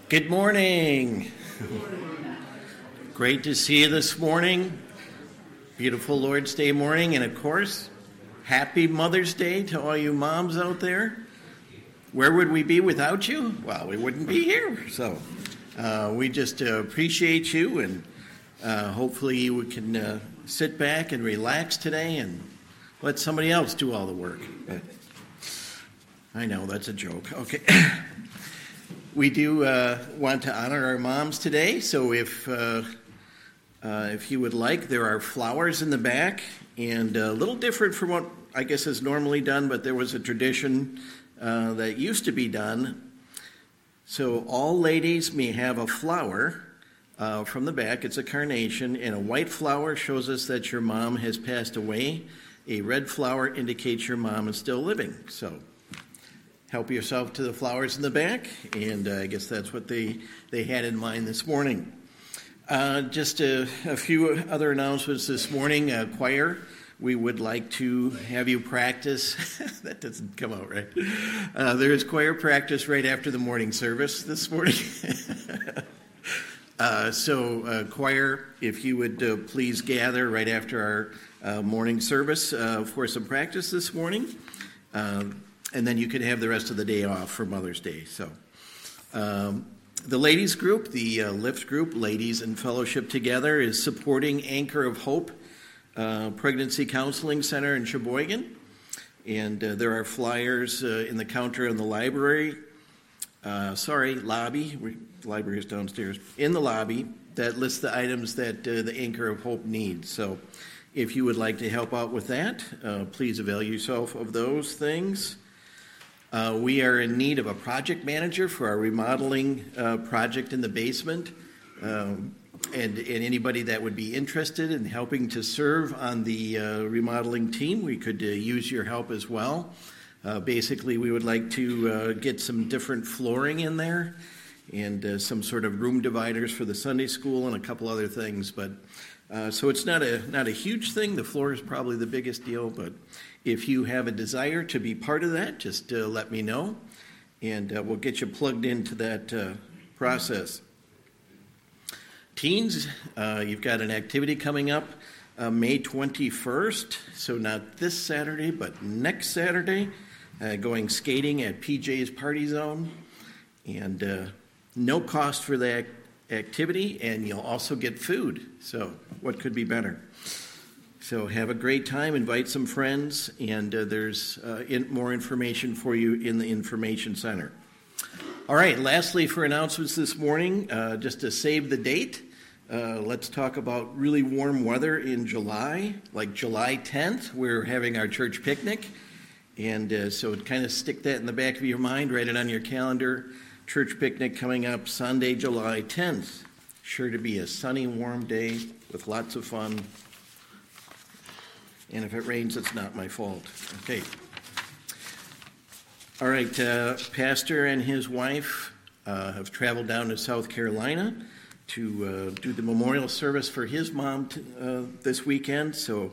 Good morning. Great to see you this morning. Beautiful Lord's Day morning, and of course, happy Mother's Day to all you moms out there. Where would we be without you? Well, we wouldn't be here. So we just appreciate you, and hopefully you can sit back and relax today and let somebody else do all the work. But I know, that's a joke. Okay. We do want to honor our moms today, so if you would like, there are flowers in the back, and a little different from what I guess is normally done, but there was a tradition that used to be done. So all ladies may have a flower from the back. It's a carnation, and a white flower shows us that your mom has passed away. A red flower indicates your mom is still living. So help yourself to the flowers in the back, and I guess that's what they had in mind this morning. Just a few other announcements this morning. Choir, we would like to have you practice. That doesn't come out right. There is choir practice right after the morning service this morning. So choir, if you would please gather right after our morning service for some practice this morning. And then you can have the rest of the day off for Mother's Day. So the ladies group, the Lift group, Ladies in Fellowship Together, is supporting Anchor of Hope Pregnancy Counseling Center in Sheboygan. And there are flyers in the counter in the library. Lobby. The library is downstairs. In the lobby that lists the items that the Anchor of Hope needs. So if you would like to help out with that, please avail yourself of those things. We are in need of a project manager for our remodeling project in the basement, and anybody that would be interested in helping to serve on the remodeling team, we could use your help as well. Basically, we would like to get some different flooring in there and some sort of room dividers for the Sunday school and a couple other things. But so it's not a huge thing. The floor is probably the biggest deal, but if you have a desire to be part of that, just let me know, and we'll get you plugged into that process. Teens, you've got an activity coming up May 21st, so not this Saturday, but next Saturday, going skating at PJ's Party Zone, and no cost for that activity, and you'll also get food, so what could be better? So have a great time, invite some friends, and there's more information for you in the information center. All right, lastly for announcements this morning, just to save the date, let's talk about really warm weather in July. Like July 10th, we're having our church picnic, and so kind of stick that in the back of your mind, write it on your calendar. Church picnic coming up Sunday, July 10th. Sure to be a sunny, warm day with lots of fun. And if it rains, it's not my fault. Okay. All right, Pastor and his wife have traveled down to South Carolina to do the memorial service for his mom this weekend. So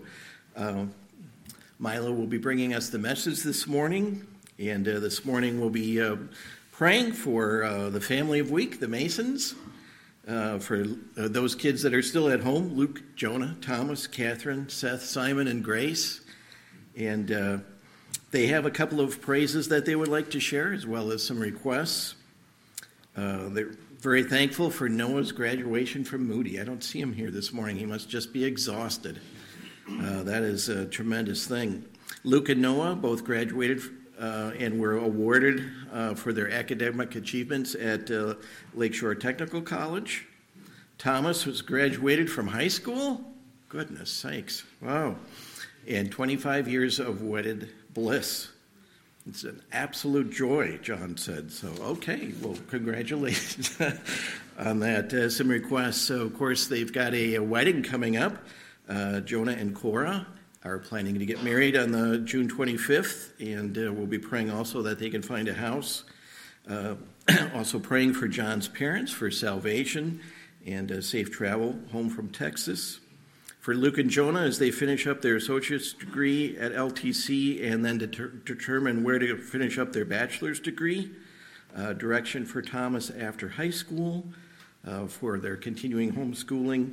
Milo will be bringing us the message this morning. And this morning we'll be praying for the family of week, the Masons. For those kids that are still at home, Luke, Jonah, Thomas, Catherine, Seth, Simon, and Grace. And they have a couple of praises that they would like to share, as well as some requests. They're very thankful for Noah's graduation from Moody. I don't see him here this morning. He must just be exhausted. That is a tremendous thing. Luke and Noah both graduated and were awarded for their academic achievements at Lakeshore Technical College. Thomas was graduated from high school. Goodness sakes. Wow. And 25 years of wedded bliss. It's an absolute joy, John said. So, okay, well, congratulations on that. Some requests. So, of course, they've got a wedding coming up. Jonah and Cora are planning to get married on the June 25th, and we'll be praying also that they can find a house. Also praying for John's parents for salvation and safe travel home from Texas. For Luke and Jonah, as they finish up their associate's degree at LTC and then determine where to finish up their bachelor's degree. direction for Thomas after high school, for their continuing homeschooling,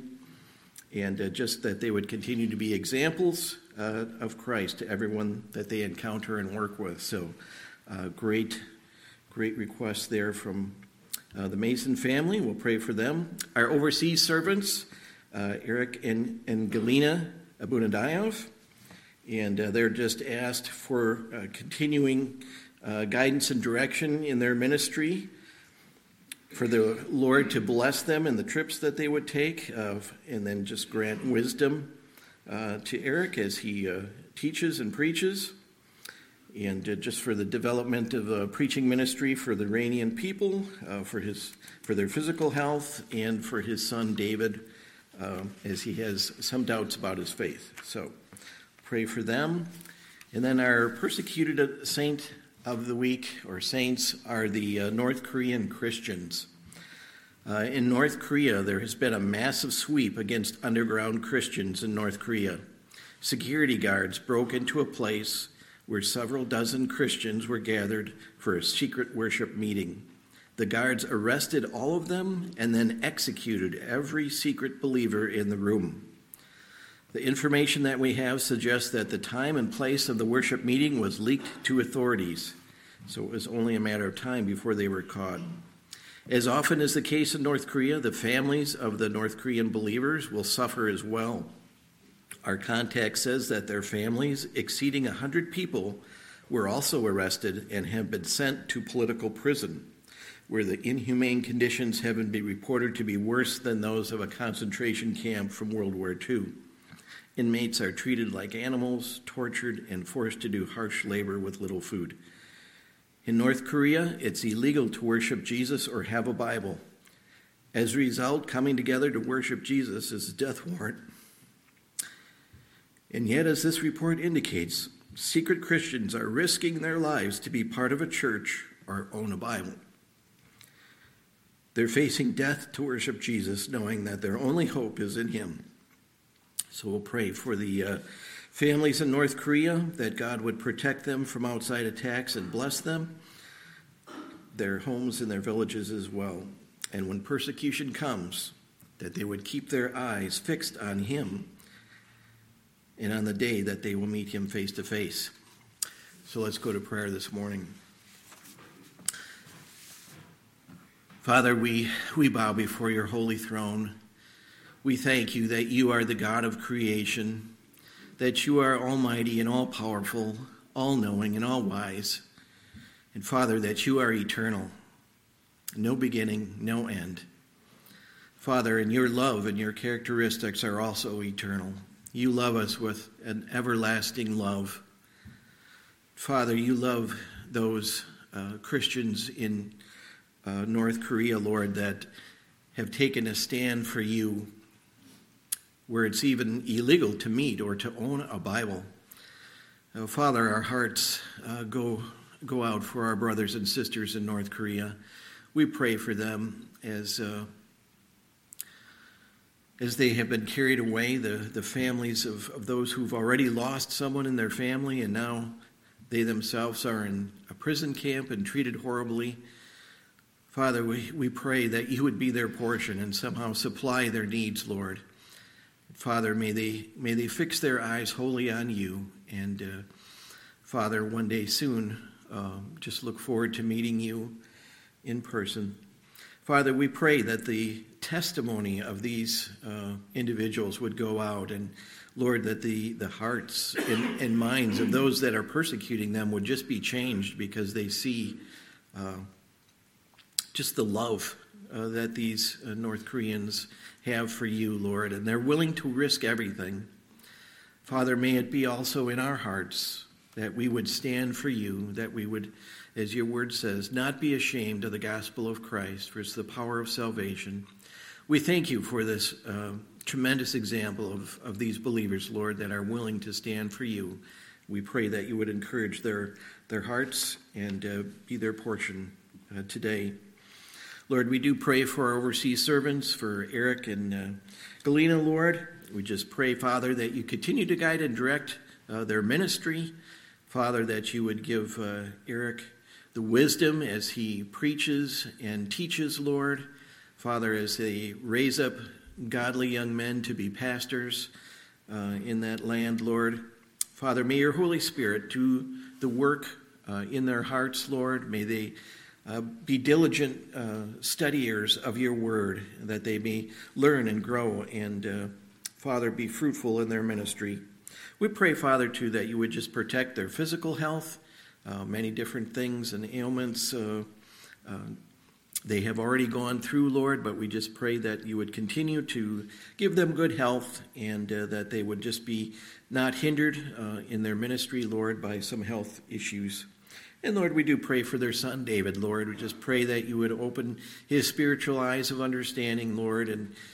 and just that they would continue to be examples of Christ to everyone that they encounter and work with. So great request there from the Mason family. We'll pray for them. Our overseas servants, Eric and Galina Abunadayev, and they're just asked for continuing guidance and direction in their ministry, for the Lord to bless them in the trips that they would take, and then just grant wisdom to Eric as he teaches and preaches, and just for the development of a preaching ministry for the Iranian people, for their physical health, and for his son David, as he has some doubts about his faith. So pray for them. And then our persecuted saint of the week, or saints, are the North Korean Christians. In North Korea, there has been a massive sweep against underground Christians in North Korea. Security guards broke into a place where several dozen Christians were gathered for a secret worship meeting. The guards arrested all of them and then executed every secret believer in the room. The information that we have suggests that the time and place of the worship meeting was leaked to authorities, so it was only a matter of time before they were caught. As often is the case in North Korea, the families of the North Korean believers will suffer as well. Our contact says that their families, exceeding 100 people, were also arrested and have been sent to political prison, where the inhumane conditions have been reported to be worse than those of a concentration camp from World War II. Inmates are treated like animals, tortured, and forced to do harsh labor with little food. In North Korea, it's illegal to worship Jesus or have a Bible. As a result, coming together to worship Jesus is a death warrant. And yet, as this report indicates, secret Christians are risking their lives to be part of a church or own a Bible. They're facing death to worship Jesus, knowing that their only hope is in him. So we'll pray for the families in North Korea, that God would protect them from outside attacks and bless them, their homes and their villages as well. And when persecution comes, that they would keep their eyes fixed on him and on the day that they will meet him face to face. So let's go to prayer this morning. Father, we bow before your holy throne. We thank you that you are the God of creation, that you are almighty and all-powerful, all-knowing and all-wise. And Father, that you are eternal, no beginning, no end. Father, and your love and your characteristics are also eternal. You love us with an everlasting love. Father, you love those Christians in North Korea, Lord, that have taken a stand for you, where it's even illegal to meet or to own a Bible. Father, our hearts go out for our brothers and sisters in North Korea. We pray for them as they have been carried away, the families of those who've already lost someone in their family, and now they themselves are in a prison camp and treated horribly. Father, we pray that you would be their portion and somehow supply their needs, Lord. Father, may they fix their eyes wholly on you. And Father, one day soon, just look forward to meeting you in person. Father, we pray that the testimony of these individuals would go out, and Lord, that the hearts and minds of those that are persecuting them would just be changed, because they see just the love that these North Koreans have for you, Lord, and they're willing to risk everything. Father, may it be also in our hearts that we would stand for you, that we would, as your word says, not be ashamed of the gospel of Christ, for it's the power of salvation. We thank you for this tremendous example of these believers, Lord, that are willing to stand for you. We pray that you would encourage their hearts and be their portion today. Lord, we do pray for our overseas servants, for Eric and Galina, Lord. We just pray, Father, that you continue to guide and direct their ministry. Father, that you would give Eric the wisdom as he preaches and teaches, Lord. Father, as they raise up godly young men to be pastors in that land, Lord. Father, may your Holy Spirit do the work in their hearts, Lord. May they be diligent studiers of your word, that they may learn and grow and, Father, be fruitful in their ministry. We pray, Father, too, that you would just protect their physical health, many different things and ailments they have already gone through, Lord, but we just pray that you would continue to give them good health and that they would just be not hindered in their ministry, Lord, by some health issues. And Lord, we do pray for their son, David, Lord. We just pray that you would open his spiritual eyes of understanding, Lord,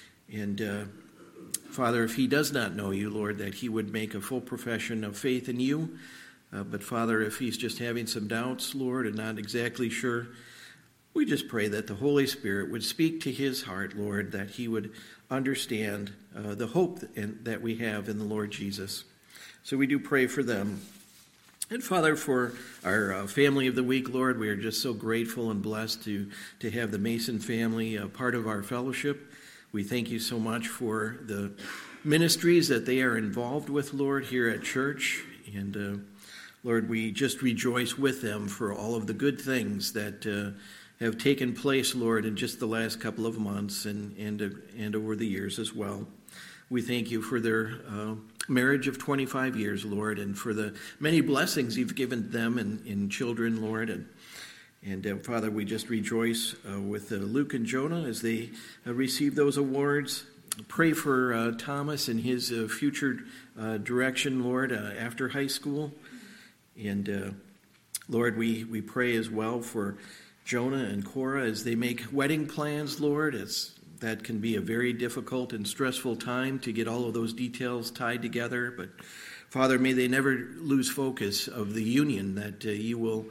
and Father, if he does not know you, Lord, that he would make a full profession of faith in you. But Father, if he's just having some doubts, Lord, and not exactly sure, we just pray that the Holy Spirit would speak to his heart, Lord, that he would understand the hope that we have in the Lord Jesus. So we do pray for them. And Father, for our family of the week, Lord, we are just so grateful and blessed to have the Mason family part of our fellowship. We thank you so much for the ministries that they are involved with, Lord, here at church. And Lord, we just rejoice with them for all of the good things that have taken place, Lord, in just the last couple of months and over the years as well. We thank you for their marriage of 25 years, Lord, and for the many blessings you've given them in children, Lord. And Father, we just rejoice with Luke and Jonah as they receive those awards. Pray for Thomas and his future direction, Lord, after high school. And Lord, we pray as well for Jonah and Cora as they make wedding plans, Lord. That can be a very difficult and stressful time to get all of those details tied together. But Father, may they never lose focus of the union that you will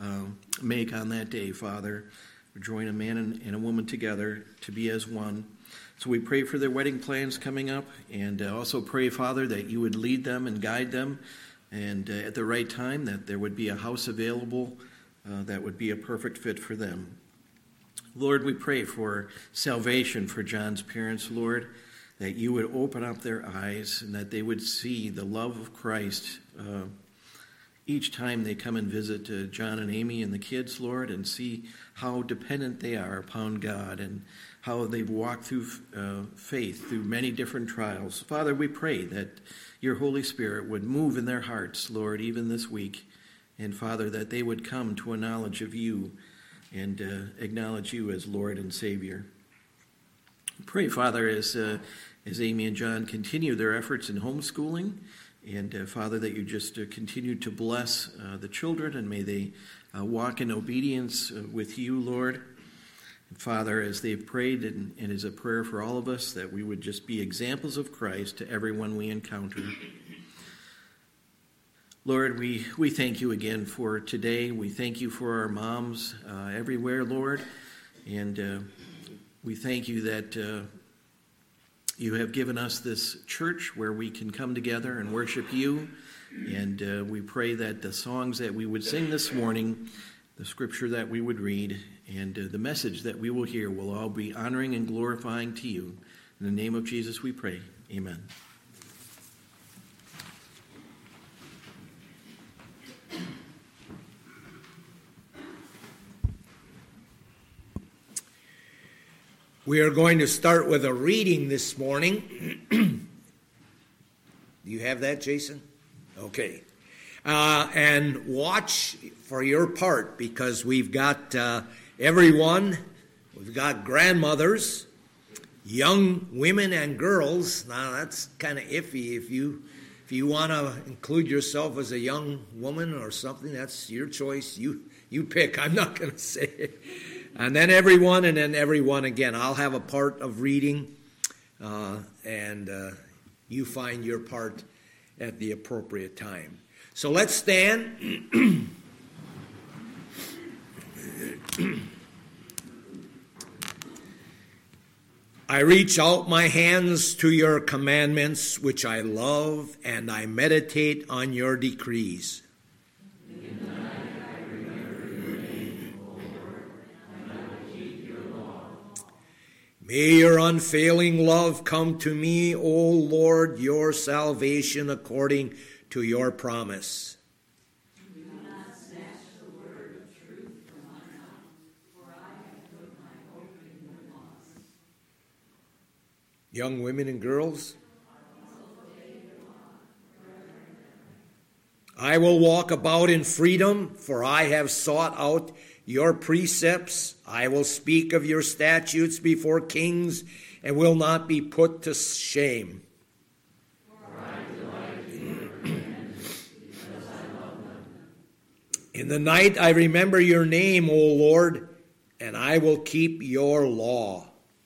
make on that day, Father. Join a man and a woman together to be as one. So we pray for their wedding plans coming up, and also pray, Father, that you would lead them and guide them, and at the right time that there would be a house available that would be a perfect fit for them. Lord, we pray for salvation for John's parents, Lord, that you would open up their eyes and that they would see the love of Christ each time they come and visit John and Amy and the kids, Lord, and see how dependent they are upon God and how they've walked through faith through many different trials. Father, we pray that your Holy Spirit would move in their hearts, Lord, even this week. And Father, that they would come to a knowledge of you and acknowledge you as Lord and Savior. Pray, Father, as Amy and John continue their efforts in homeschooling, and Father, that you just continue to bless the children, and may they walk in obedience with you, Lord. And Father, as they've prayed, and as a prayer for all of us, that we would just be examples of Christ to everyone we encounter. Lord, we thank you again for today. We thank you for our moms everywhere, Lord. And we thank you that you have given us this church where we can come together and worship you. And we pray that the songs that we would sing this morning, the scripture that we would read, and the message that we will hear will all be honoring and glorifying to you. In the name of Jesus we pray. Amen. We are going to start with a reading this morning. Do you have that, Jason? Okay. And watch for your part, because we've got everyone. We've got grandmothers, young women and girls. Now, that's kind of iffy. If you want to include yourself as a young woman or something, that's your choice. You pick. I'm not going to say it. And then everyone again. I'll have a part of reading, and you find your part at the appropriate time. So let's stand. I reach out my hands to your commandments, which I love, and I meditate on your decrees. May your unfailing love come to me, O Lord, your salvation according to your promise. Do not snatch the word of truth from my mouth, for I have put my hope in your laws. Young women and girls, I will walk about in freedom, for I have sought out your precepts. I will speak of your statutes before kings and will not be put to shame. In the night I remember your name, O Lord, and I will keep your law.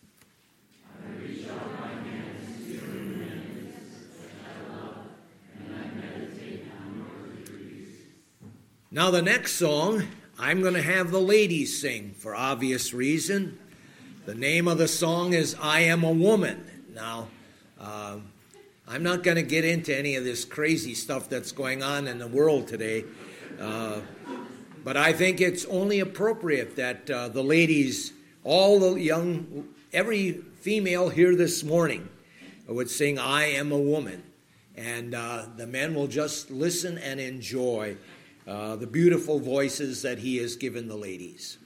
Now the next song, I'm going to have the ladies sing for obvious reason. The name of the song is I Am a Woman. Now, I'm not going to get into any of this crazy stuff that's going on in the world today, but I think it's only appropriate that the ladies, all the young, every female here this morning would sing I Am a Woman. And the men will just listen and enjoy the beautiful voices that he has given the ladies.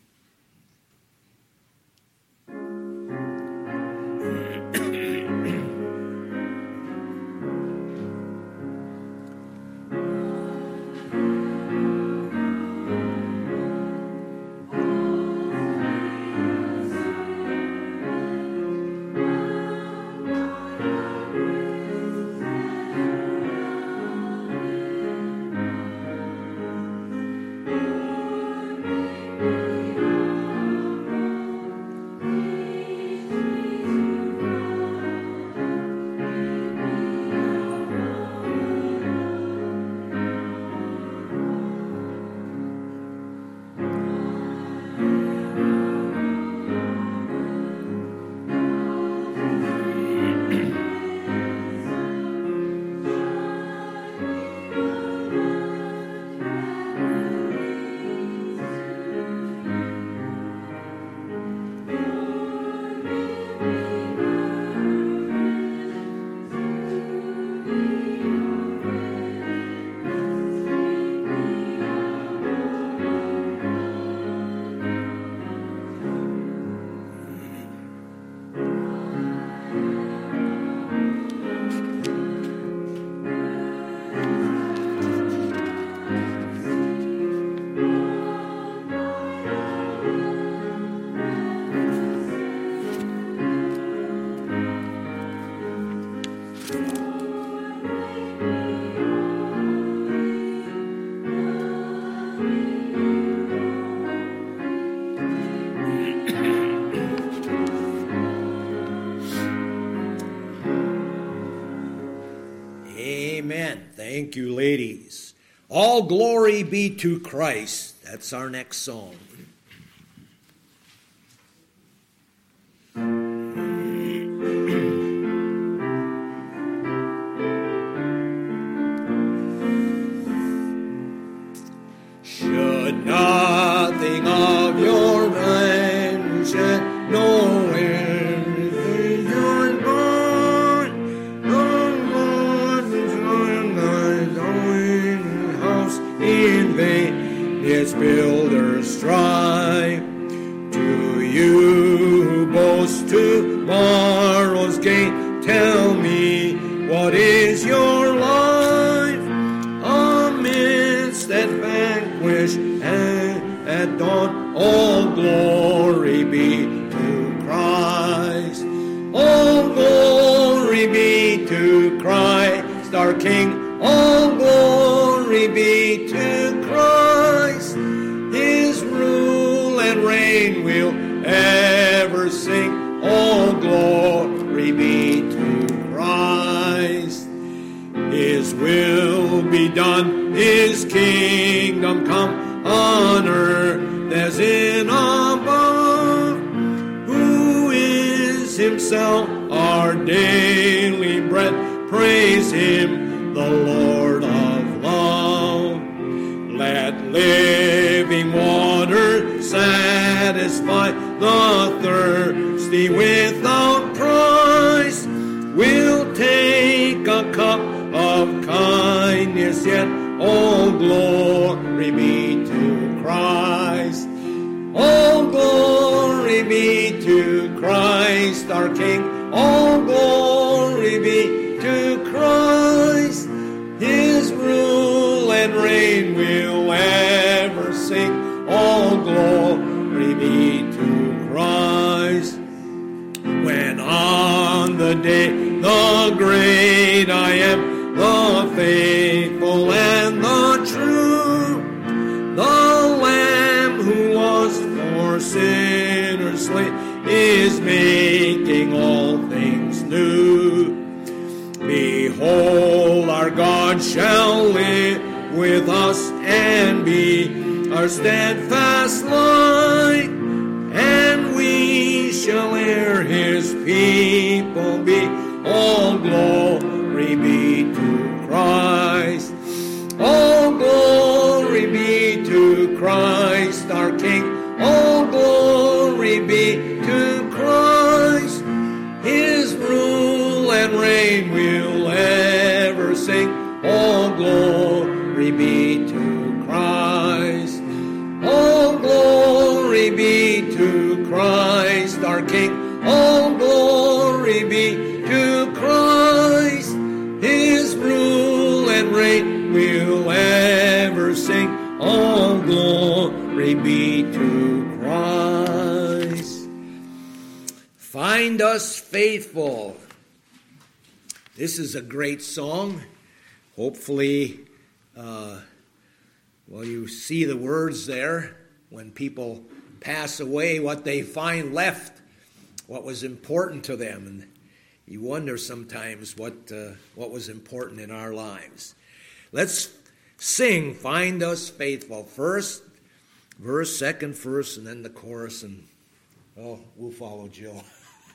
Thank you, ladies. All glory be to Christ. That's our next song. Should nothing of your vengeance no its builders strive. To you who boast tomorrow's gain, tell me, what is your life? Amidst that vanquish and at dawn, all glory be to Christ. All glory be to Christ, our King. All glory be to Christ. His rule and reign will ever sing. All glory be to Christ. His will be done, His kingdom come on earth as in above. Who is Himself our daily bread? Praise Him, the Lord of love. Let living water satisfy the thirst thirsty without price will take a cup of kindness, yet all glory be to Christ. All glory be to Christ our King. All glory be to Christ. His rule and reign will ever sing. All glory be to Christ. When on the day the great I am, the faithful and the true, the Lamb who was for sinners slain is making all things new. Behold, our God shall live with us and be our steadfast light, and we shall hear his people be. All glory be to Christ. All glory be to Christ our King. All glory be to Christ. His rule and reign will ever sing. All glory be to Christ. All glory be to Christ our King. All glory be to Christ. His rule and reign will ever sing. All glory be to Christ. Find us faithful. This is a great song. Hopefully, you see the words there. When people pass away, what they find left, what was important to them. And you wonder sometimes what was important in our lives. Let's sing, Find Us Faithful. First verse, second verse, and then the chorus. And we'll follow Jill.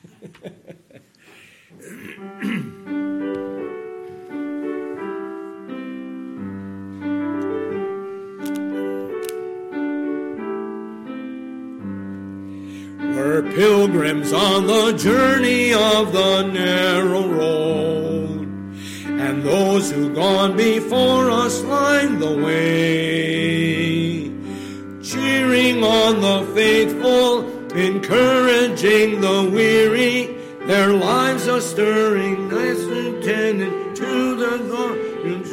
We're pilgrims on the journey of the narrow road, and those who've gone before us line the way, cheering on the faithful, encouraging the weary, their lives are stirring, nice and tending to the Lord's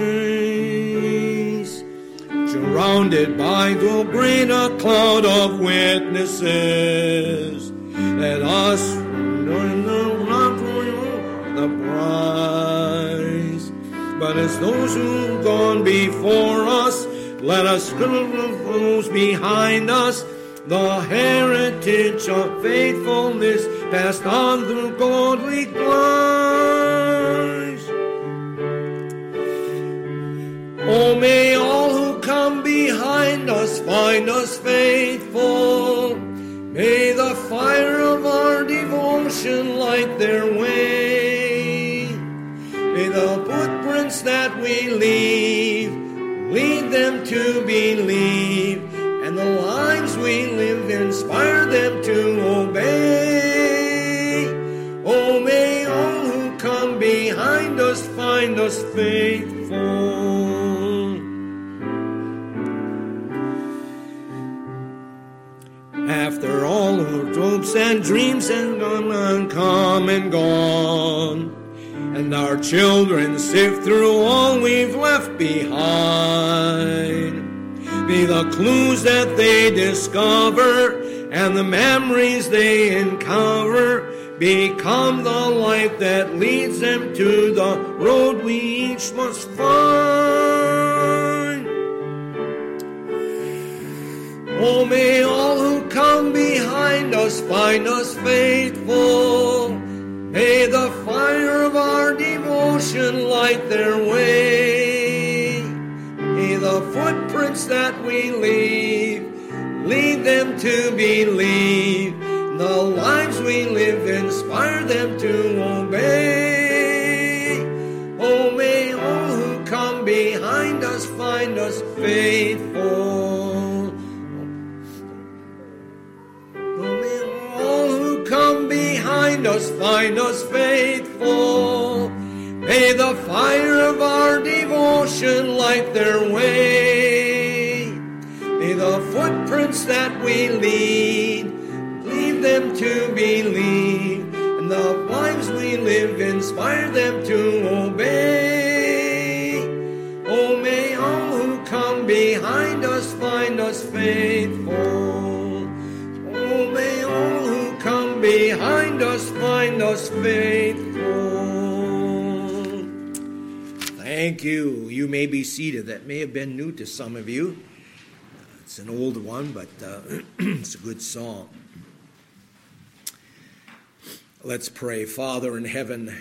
voice. Surrounded by the great cloud of witnesses, let us join the prize. But as those who've gone before us, let us those behind us, the heritage of faithfulness passed on through godly lives. Oh, may all who come behind us find us faithful. May the fire of our devotion light their way. May the footprints that we leave lead them to believe, and the lives we live inspire them to obey. Oh, may all who come behind us find us faithful. After all our hopes and dreams have come and gone, and our children sift through all we've left behind, be the clues that they discover and the memories they uncover become the light that leads them to the road we each must find. Oh, may all who come behind us find us faithful. May the fire of our devotion light their way. May the footprints that we leave lead them to believe. The lives we live inspire them to obey. Oh, may all who come behind us find us faithful. Oh, may all who come find us faithful. May the fire of our devotion light their way. May the footprints that we lead them to believe, and the lives we live inspire them to obey. Oh, may all who come behind us find us faithful. Oh, may all who come behind us find us faithful. Thank you. You may be seated. That may have been new to some of you. It's an old one, but it's a good song. Let's pray. Father in heaven,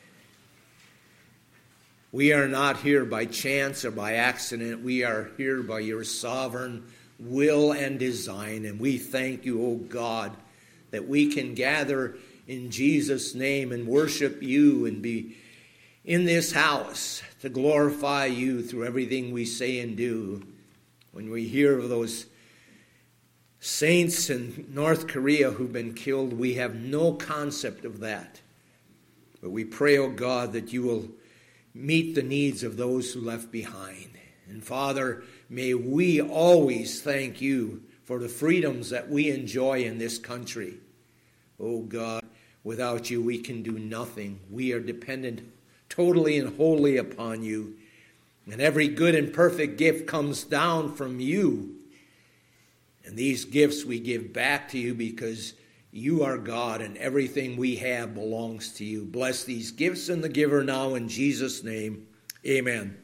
we are not here by chance or by accident. We are here by your sovereign will and design. And we thank you, O God, that we can gather in Jesus' name and worship you and be in this house to glorify you through everything we say and do. When we hear of those saints in North Korea who've been killed, we have no concept of that. But we pray, oh God, that you will meet the needs of those who left behind. And Father, may we always thank you for the freedoms that we enjoy in this country. Oh God, without you we can do nothing. We are dependent totally and wholly upon you. And every good and perfect gift comes down from you. And these gifts we give back to you because you are God and everything we have belongs to you. Bless these gifts and the giver now in Jesus' name. Amen.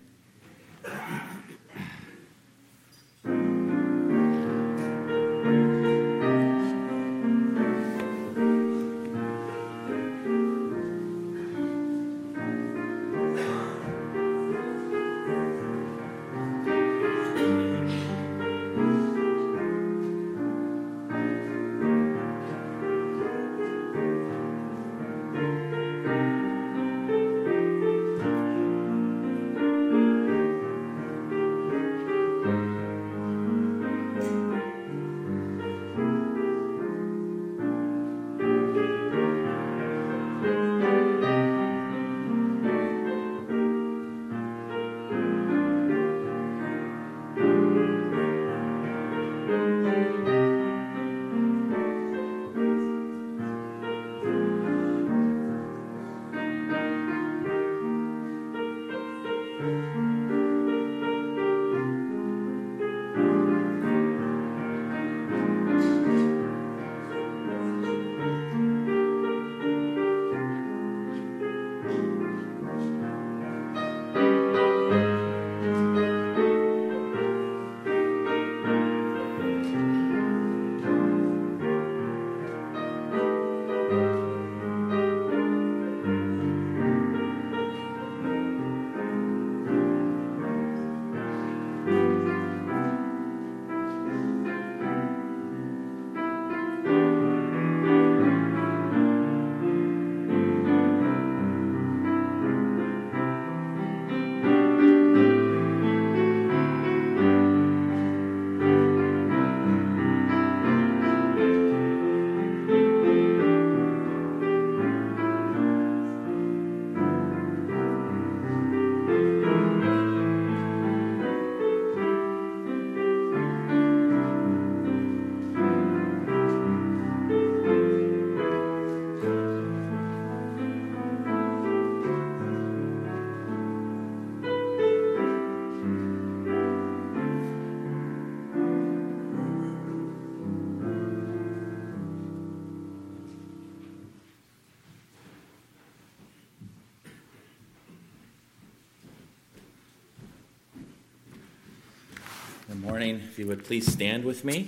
Good morning. If you would please stand with me.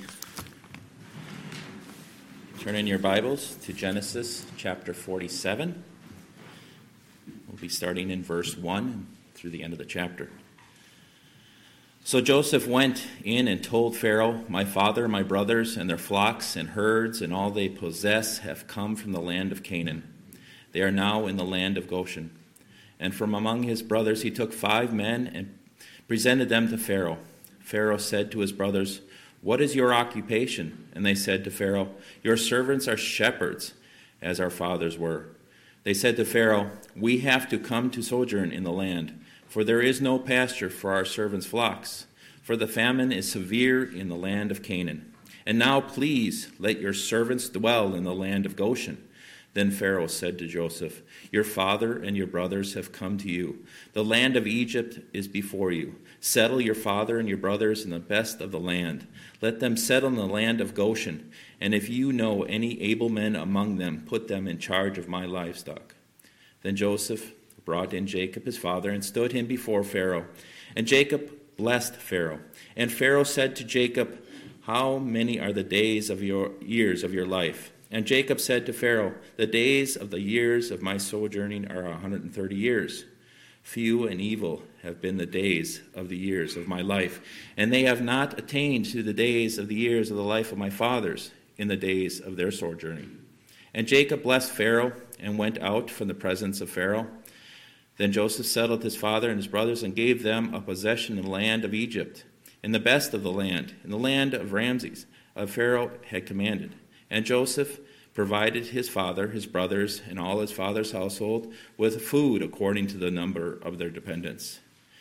Turn in your Bibles to Genesis chapter 47. We'll be starting in verse 1 through the end of the chapter. So Joseph went in and told Pharaoh, "My father, my brothers, and their flocks and herds and all they possess have come from the land of Canaan. They are now in the land of Goshen." And from among his brothers he took 5 men and presented them to Pharaoh. Pharaoh said to his brothers, "What is your occupation?" And they said to Pharaoh, "Your servants are shepherds." as our fathers were. They said to Pharaoh, "We have to come to sojourn in the land, for there is no pasture for our servants' flocks, for the famine is severe in the land of Canaan. And now please let your servants dwell in the land of Goshen." Then Pharaoh said to Joseph, "Your father and your brothers have come to you. The land of Egypt is before you. Settle your father and your brothers in the best of the land. Let them settle in the land of Goshen. And if you know any able men among them, put them in charge of my livestock." Then Joseph brought in Jacob his father and stood him before Pharaoh. And Jacob blessed Pharaoh. And Pharaoh said to Jacob, "How many are the days of your years of your life?" And Jacob said to Pharaoh, "The days of the years of my sojourning are 130 years. Few and evil have been the days of the years of my life, and they have not attained to the days of the years of the life of my fathers in the days of their sojourning." And Jacob blessed Pharaoh and went out from the presence of Pharaoh. Then Joseph settled his father and his brothers and gave them a possession in the land of Egypt, in the best of the land, in the land of Ramses, of Pharaoh had commanded. And Joseph provided his father, his brothers, and all his father's household with food according to the number of their dependents.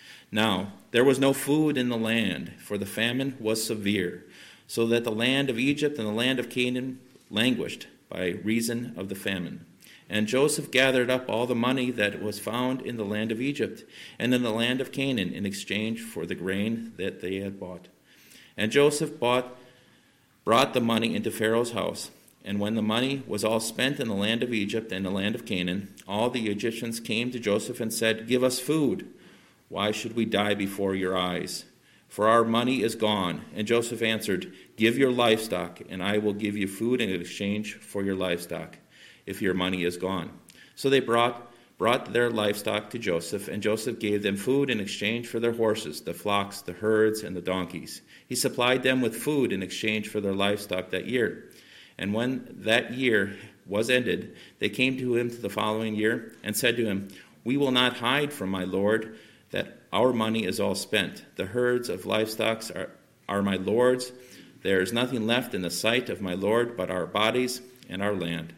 Now there was no food in the land, for the famine was severe, so that the land of Egypt and the land of Canaan languished by reason of the famine. And Joseph gathered up all the money that was found in the land of Egypt and in the land of Canaan in exchange for the grain that they had bought. And Joseph brought the money into Pharaoh's house. And when the money was all spent in the land of Egypt and the land of Canaan, all the Egyptians came to Joseph and said, "Give us food. Why should we die before your eyes? For our money is gone." And Joseph answered, "Give your livestock, and I will give you food in exchange for your livestock, if your money is gone." So they brought their livestock to Joseph, and Joseph gave them food in exchange for their horses, the flocks, the herds, and the donkeys. He supplied them with food in exchange for their livestock that year. And when that year was ended, they came to him the following year and said to him, "We will not hide from my lord that our money is all spent. The herds of livestock are my lord's. There is nothing left in the sight of my lord but our bodies and our land.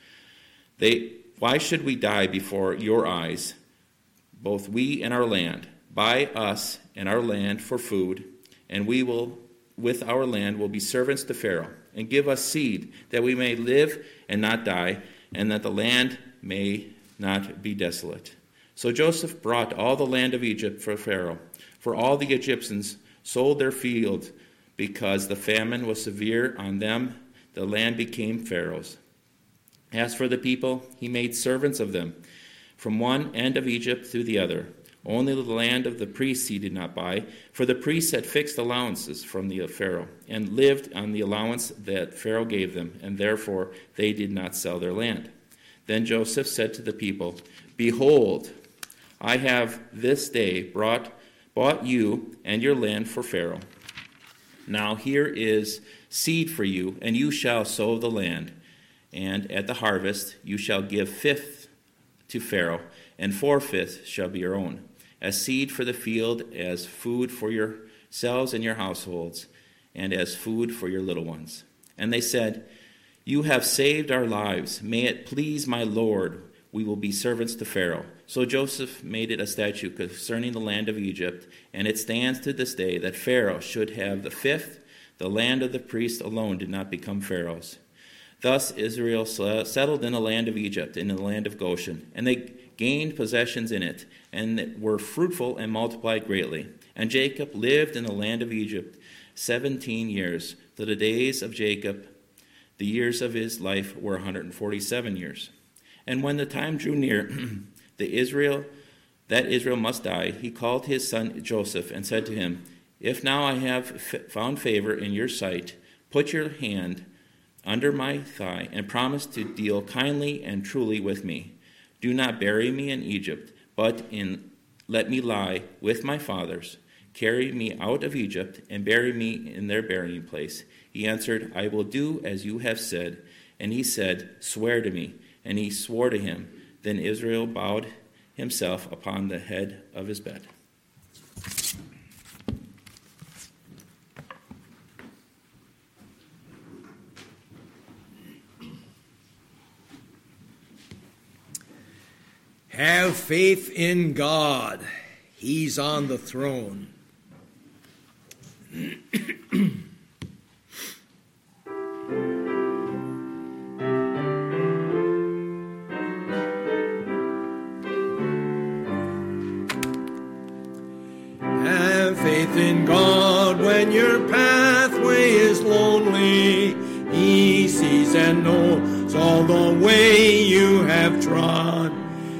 Why should we die before your eyes, both we and our land? Buy us and our land for food, and we will, with our land, will be servants to Pharaoh. And give us seed, that we may live and not die, and that the land may not be desolate." So Joseph brought all the land of Egypt for Pharaoh, for all the Egyptians sold their fields because the famine was severe on them. The land became Pharaoh's. As for the people, he made servants of them, from one end of Egypt to the other. Only the land of the priests he did not buy, for the priests had fixed allowances from the Pharaoh, and lived on the allowance that Pharaoh gave them, and therefore they did not sell their land. Then Joseph said to the people, "Behold, I have this day bought you and your land for Pharaoh. Now here is seed for you, and you shall sow the land. And at the harvest you shall give 1/5 to Pharaoh, and 4/5 shall be your own, as seed for the field, as food for yourselves and your households, and as food for your little ones." And they said, "You have saved our lives. May it please my Lord, we will be servants to Pharaoh." So Joseph made it a statute concerning the land of Egypt, and it stands to this day that Pharaoh should have the 1/5. The land of the priests alone did not become Pharaoh's. Thus Israel settled in the land of Egypt, in the land of Goshen, and they gained possessions in it, and were fruitful and multiplied greatly. And Jacob lived in the land of Egypt 17 years. To the days of Jacob, the years of his life were 147 years. And when the time drew near that Israel must die, he called his son Joseph and said to him, "If now I have found favor in your sight, put your hand under my thigh and promise to deal kindly and truly with me. Do not bury me in Egypt, but let me lie with my fathers. Carry me out of Egypt and bury me in their burying place." He answered, "I will do as you have said." And he said, "Swear to me." And he swore to him. Then Israel bowed himself upon the head of his bed. Have faith in God. He's on the throne. Have faith in God when your pathway is lonely. He sees and knows all the way you have trod.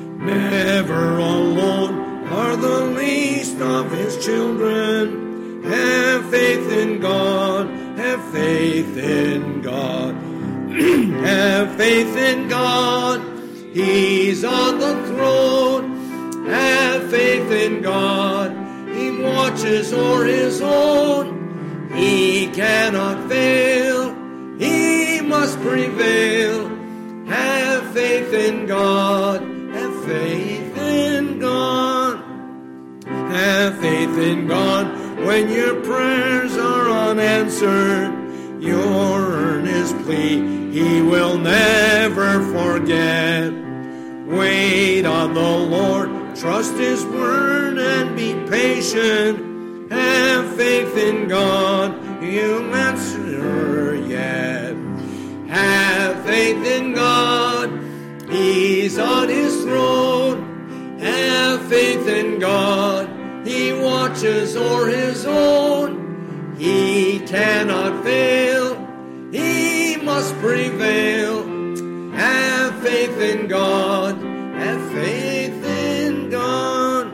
Never alone are the least of his children. Have faith in God. Have faith in God. Have faith in God. He's on the throne. Have faith in God. He watches o'er his own. He cannot fail. He must prevail. Have faith in God. Have faith in God. Have faith in God when your prayers are unanswered. Your earnest plea he will never forget. Wait on the Lord. Trust his word and be patient. Have faith in God. He'll answer yet. Have faith in God. He's on his throne. Have faith in God. He watches o'er his own. He cannot fail. He must prevail. Have faith in God. Have faith in God.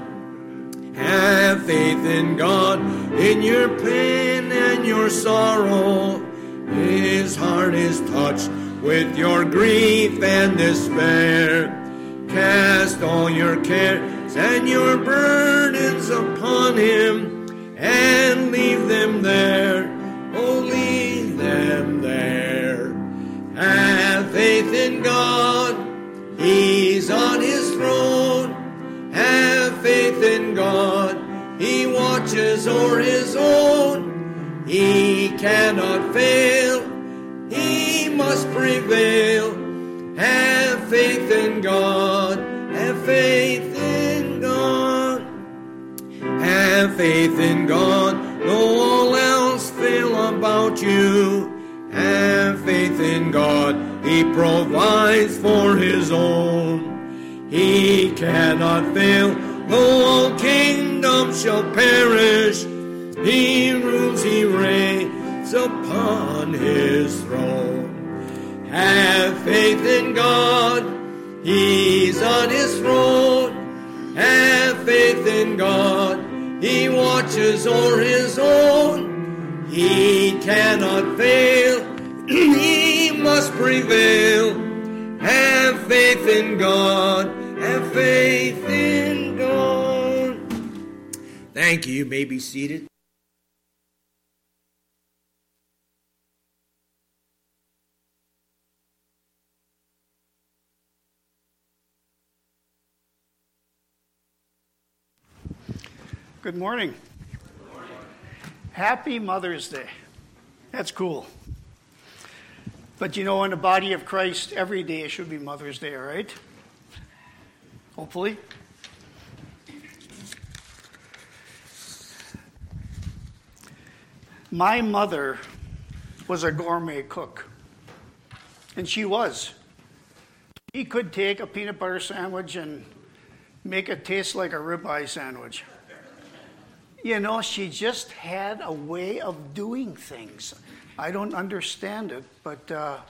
Have faith in God in your pain and your sorrow. His heart is touched with your grief and despair. Cast all your cares and your burdens upon him and leave them there. Oh, leave them there. Have faith in God. He's on his throne. Have faith in God. He watches o'er his own. He cannot fail. He must prevail. Have faith in God. Have faith in God. Have faith in God. Though all else fail about you. Have faith in God. He provides for his own. He cannot fail. Though all kingdoms shall perish. He rules, he reigns upon his throne. Have faith in God. He's on his throne. Have faith in God. He watches o'er his own. He cannot fail. He must prevail. Have faith in God. Have faith in God. Thank you. You may be seated. Good morning. Good morning. Happy Mother's Day. That's cool. But you know, in the body of Christ, every day should be Mother's Day, right? Hopefully. My mother was a gourmet cook. And she was. She could take a peanut butter sandwich and make it taste like a ribeye sandwich. You know, she just had a way of doing things. I don't understand it, but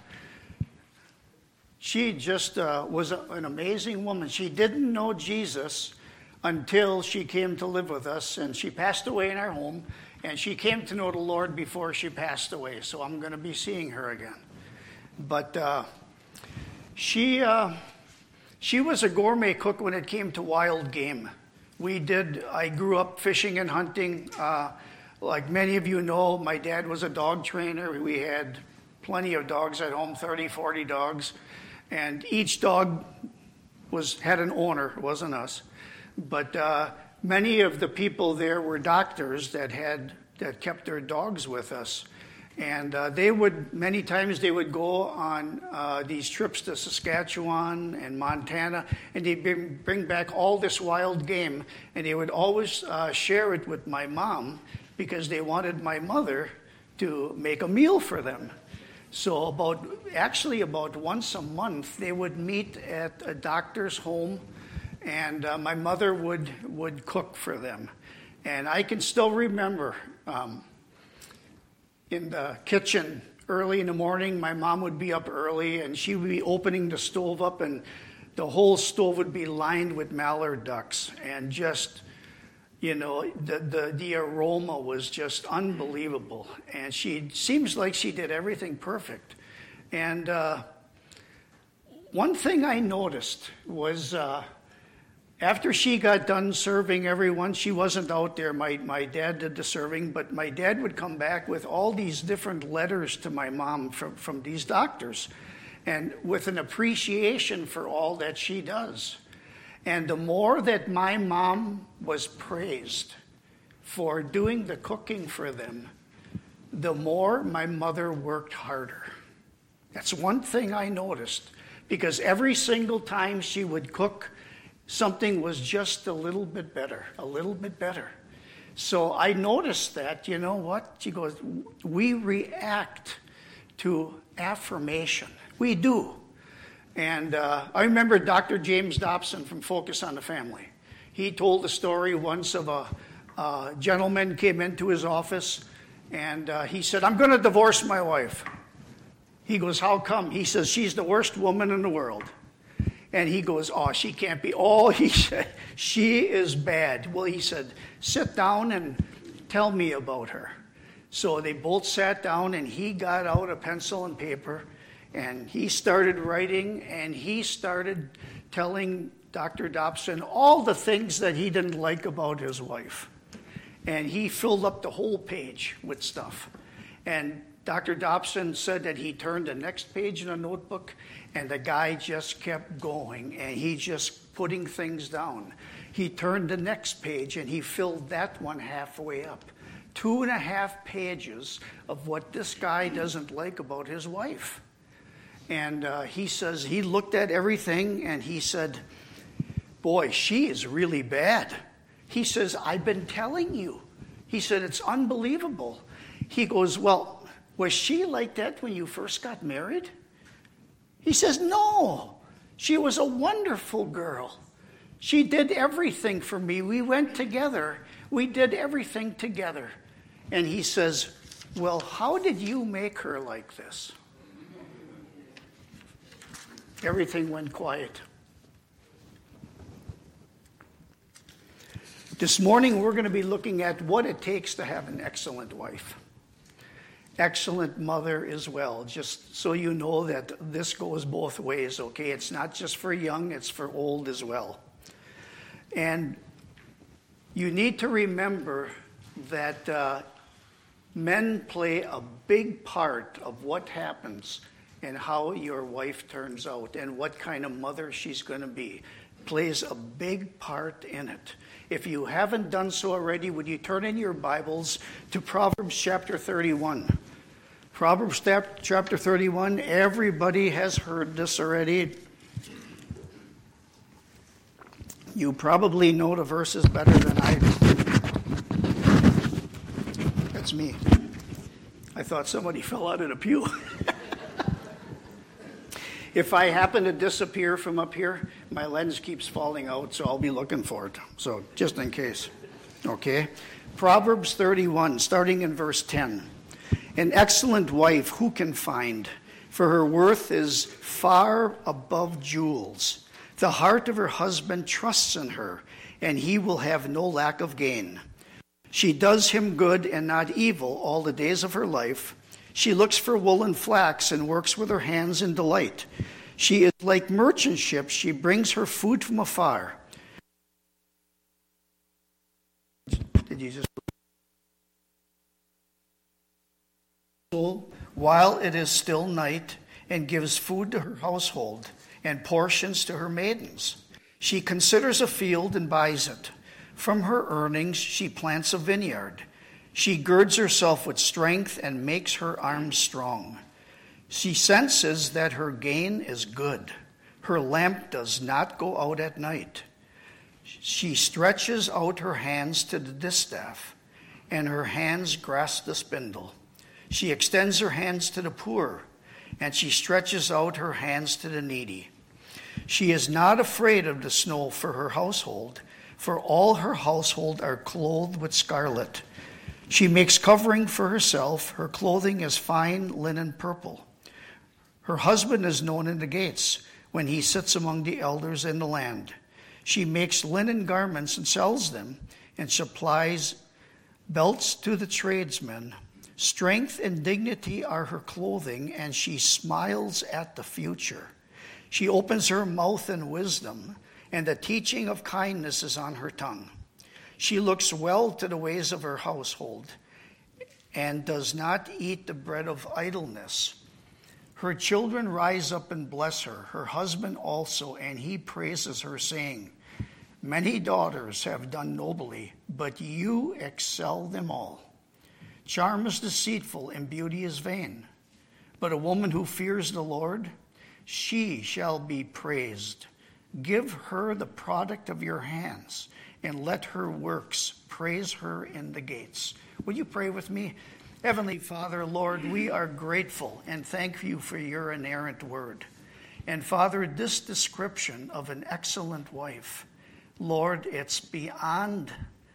she just was an amazing woman. She didn't know Jesus until she came to live with us, and she passed away in our home, and she came to know the Lord before she passed away, so I'm going to be seeing her again. But she was a gourmet cook when it came to wild game. I grew up fishing and hunting. Like many of you know, my dad was a dog trainer. We had plenty of dogs at home, 30, 40 dogs. And each dog had an owner, it wasn't us. But many of the people there were doctors that kept their dogs with us. And many times they would go on these trips to Saskatchewan and Montana, and they'd bring back all this wild game, and they would always share it with my mom because they wanted my mother to make a meal for them. So about once a month, they would meet at a doctor's home, and my mother would cook for them. And I can still remember in the kitchen early in the morning, my mom would be up early, and she would be opening the stove up, and the whole stove would be lined with mallard ducks, and just, the aroma was just unbelievable. And seems like she did everything perfect. And one thing I noticed was after she got done serving everyone, she wasn't out there. My dad did the serving, but my dad would come back with all these different letters to my mom from these doctors, and with an appreciation for all that she does. And the more that my mom was praised for doing the cooking for them, the more my mother worked harder. That's one thing I noticed, because every single time she would cook, something was just a little bit better, a little bit better. So I noticed that, you know what? She goes, we react to affirmation. We do. And I remember Dr. James Dobson from Focus on the Family. He told a story once of a gentleman came into his office, and he said, I'm going to divorce my wife. He goes, how come? He says, she's the worst woman in the world. And he goes, oh, she can't be. Oh, he said, she is bad. Well, he said, sit down and tell me about her. So they both sat down, and he got out a pencil and paper, and he started writing, and he started telling Dr. Dobson all the things that he didn't like about his wife. And he filled up the whole page with stuff. And Dr. Dobson said that he turned the next page in a notebook, and the guy just kept going, and he just putting things down. He turned the next page, and he filled that one halfway up. 2.5 pages of what this guy doesn't like about his wife. And he says he looked at everything, and he said, boy, she is really bad. He says, I've been telling you. He said, it's unbelievable. He goes, well, was she like that when you first got married? He says, no, she was a wonderful girl. She did everything for me. We went together. We did everything together. And he says, well, how did you make her like this? Everything went quiet. This morning we're going to be looking at what it takes to have an excellent wife. Excellent mother as well, just so you know that this goes both ways, okay? It's not just for young, it's for old as well. And you need to remember that men play a big part of what happens and how your wife turns out and what kind of mother she's going to be. Plays a big part in it. If you haven't done so already, would you turn in your Bibles to Proverbs chapter 31? Proverbs chapter 31, everybody has heard this already. You probably know the verses better than I do. That's me. I thought somebody fell out of the pew. If I happen to disappear from up here, my lens keeps falling out, so I'll be looking for it. So just in case. Okay? Proverbs 31, starting in verse 10. An excellent wife who can find? For her worth is far above jewels. The heart of her husband trusts in her, and he will have no lack of gain. She does him good and not evil all the days of her life. She looks for wool and flax and works with her hands in delight. She is like merchant ships. She brings her food from afar. Did you just... While it is still night, and gives food to her household and portions to her maidens. She considers a field and buys it. From her earnings she plants a vineyard. She girds herself with strength and makes her arms strong. She senses that her gain is good. Her lamp does not go out at night. She stretches out her hands to the distaff, and her hands grasp the spindle. She extends her hands to the poor, and she stretches out her hands to the needy. She is not afraid of the snow for her household, for all her household are clothed with scarlet. She makes covering for herself. Her clothing is fine linen purple. Her husband is known in the gates when he sits among the elders in the land. She makes linen garments and sells them, and supplies belts to the tradesmen. Strength and dignity are her clothing, and she smiles at the future. She opens her mouth in wisdom, and the teaching of kindness is on her tongue. She looks well to the ways of her household, and does not eat the bread of idleness. Her children rise up and bless her, her husband also, and he praises her, saying, Many daughters have done nobly, but you excel them all. Charm is deceitful, and beauty is vain. But a woman who fears the Lord, she shall be praised. Give her the product of your hands, and let her works praise her in the gates. Will you pray with me? Heavenly Father, Lord, we are grateful and thank you for your inerrant word. And Father, this description of an excellent wife, Lord, it's beyond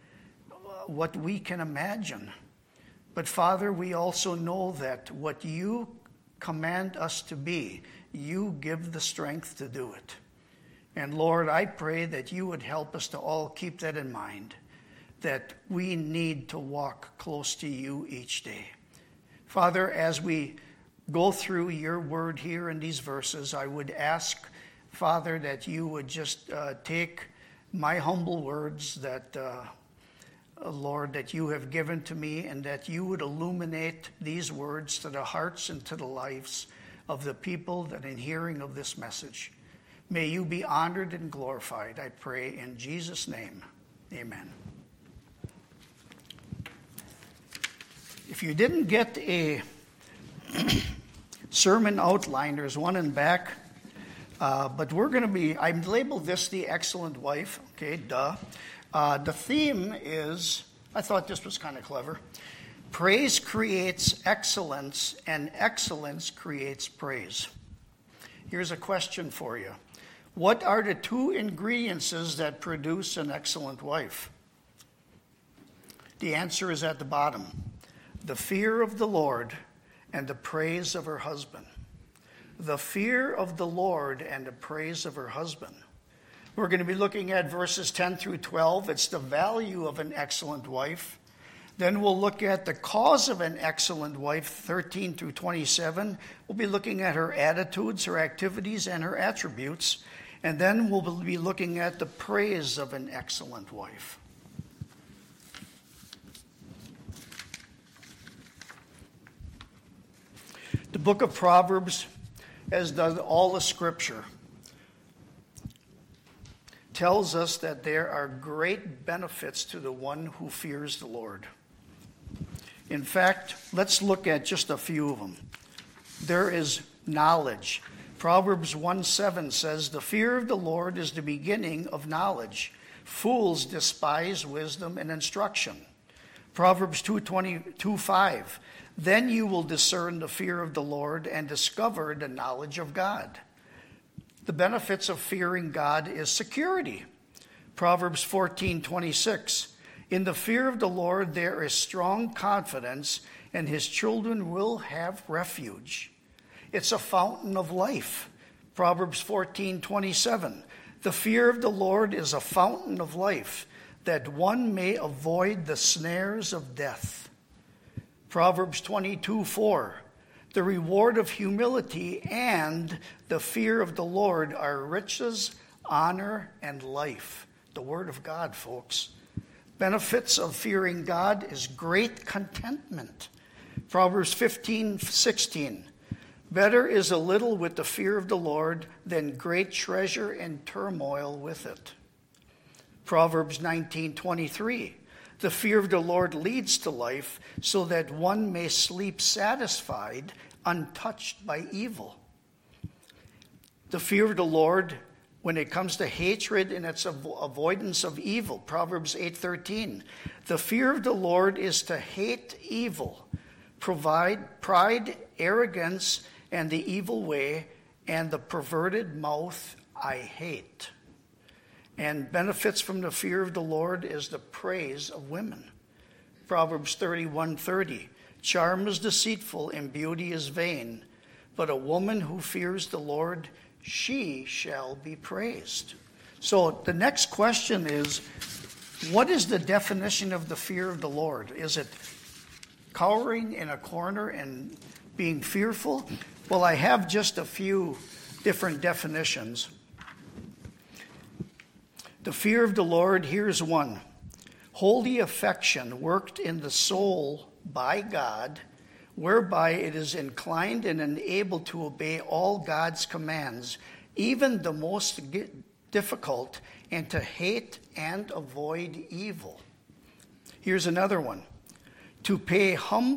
what we can imagine. But Father, we also know that what you command us to be, you give the strength to do it. And Lord, I pray that you would help us to all keep that in mind, that we need to walk close to you each day. Father, as we go through your word here in these verses, I would ask, Father, that you would just take my humble words that, Lord, that you have given to me, and that you would illuminate these words to the hearts and to the lives of the people that in hearing of this message. May you be honored and glorified, I pray in Jesus' name. Amen. If you didn't get a sermon outline, there's one in back. But we're going to be, I've labeled this the excellent wife. Okay, duh. The theme is, I thought this was kind of clever. Praise creates excellence, and excellence creates praise. Here's a question for you. What are the two ingredients that produce an excellent wife? The answer is at the bottom. The fear of the Lord and the praise of her husband. The fear of the Lord and the praise of her husband. We're going to be looking at verses 10 through 12. It's the value of an excellent wife. Then we'll look at the cause of an excellent wife, 13 through 27. We'll be looking at her attitudes, her activities, and her attributes. And then we'll be looking at the praise of an excellent wife. The book of Proverbs, as does all the scripture, tells us that there are great benefits to the one who fears the Lord. In fact, let's look at just a few of them. There is knowledge. Proverbs 1:7 says, "The fear of the Lord is the beginning of knowledge. Fools despise wisdom and instruction." Proverbs 2:5, "Then you will discern the fear of the Lord and discover the knowledge of God." The benefits of fearing God is security. Proverbs 14:26, "In the fear of the Lord there is strong confidence, and his children will have refuge." It's a fountain of life. Proverbs 14:27, "The fear of the Lord is a fountain of life, that one may avoid the snares of death." Proverbs 22:4, "The reward of humility and the fear of the Lord are riches, honor, and life." The word of God, folks. Benefits of fearing God is great contentment. Proverbs 15:16, "Better is a little with the fear of the Lord than great treasure and turmoil with it." Proverbs 19:23, The fear of the Lord leads to life, so that one may sleep satisfied, untouched by evil. The fear of the Lord, when it comes to hatred and its avoidance of evil, Proverbs 8:13. The fear of the Lord is to hate evil, provide pride, arrogance, and the evil way, and the perverted mouth I hate. And benefits from the fear of the Lord is the praise of women. Proverbs 31:30. Charm is deceitful and beauty is vain, but a woman who fears the Lord, she shall be praised. So the next question is, what is the definition of the fear of the Lord? Is it cowering in a corner and being fearful? Well, I have just a few different definitions. The fear of the Lord, here's one. Holy affection worked in the soul by God, whereby it is inclined and enabled to obey all God's commands, even the most difficult, and to hate and avoid evil. Here's another one. To pay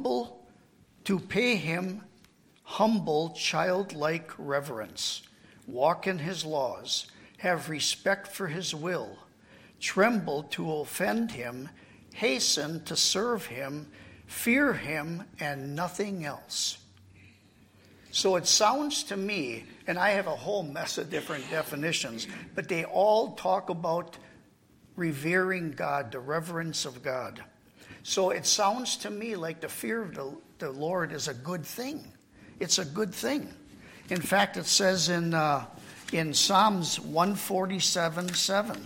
him humble, childlike reverence, walk in his laws, have respect for his will, tremble to offend him, hasten to serve him, fear him, and nothing else. So it sounds to me, and I have a whole mess of different definitions, but they all talk about revering God, the reverence of God. So it sounds to me like the fear of the Lord is a good thing. It's a good thing. In fact, it says in Psalms 147:7,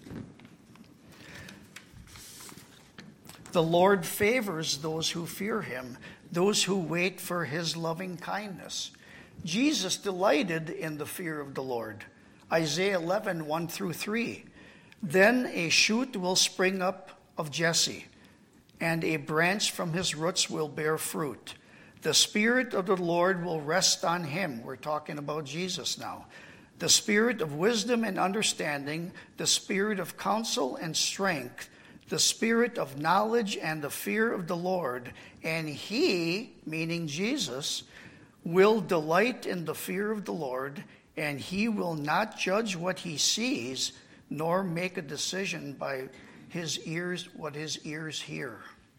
the Lord favors those who fear him, those who wait for his loving kindness. Jesus delighted in the fear of the Lord. Isaiah 11:1-3. Then a shoot will spring up of Jesse, and a branch from his roots will bear fruit. The Spirit of the Lord will rest on him. We're talking about Jesus now. The Spirit of wisdom and understanding, the Spirit of counsel and strength, the Spirit of knowledge and the fear of the Lord. And he, meaning Jesus, will delight in the fear of the Lord, and he will not judge what he sees, nor make a decision by his ears, what his ears hear.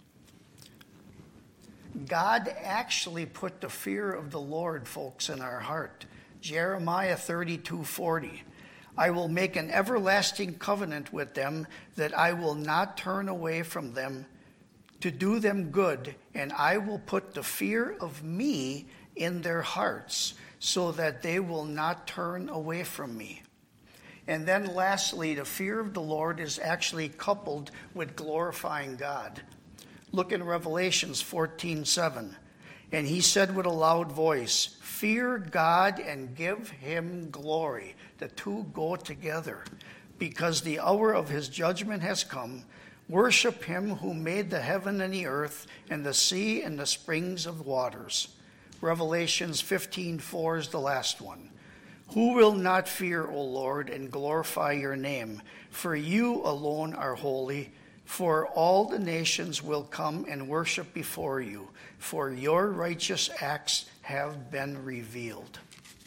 God actually put the fear of the Lord, folks, in our heart. Jeremiah 32:40. I will make an everlasting covenant with them, that I will not turn away from them to do them good, and I will put the fear of me in their hearts, so that they will not turn away from me. And then lastly, the fear of the Lord is actually coupled with glorifying God. Look in Revelations 14:7. And he said with a loud voice, fear God and give him glory. The two go together, because the hour of his judgment has come. Worship him who made the heaven and the earth and the sea and the springs of waters. Revelations 15:4 is the last one. Who will not fear, O Lord, and glorify your name? For you alone are holy. For all the nations will come and worship before you, for your righteous acts have been revealed.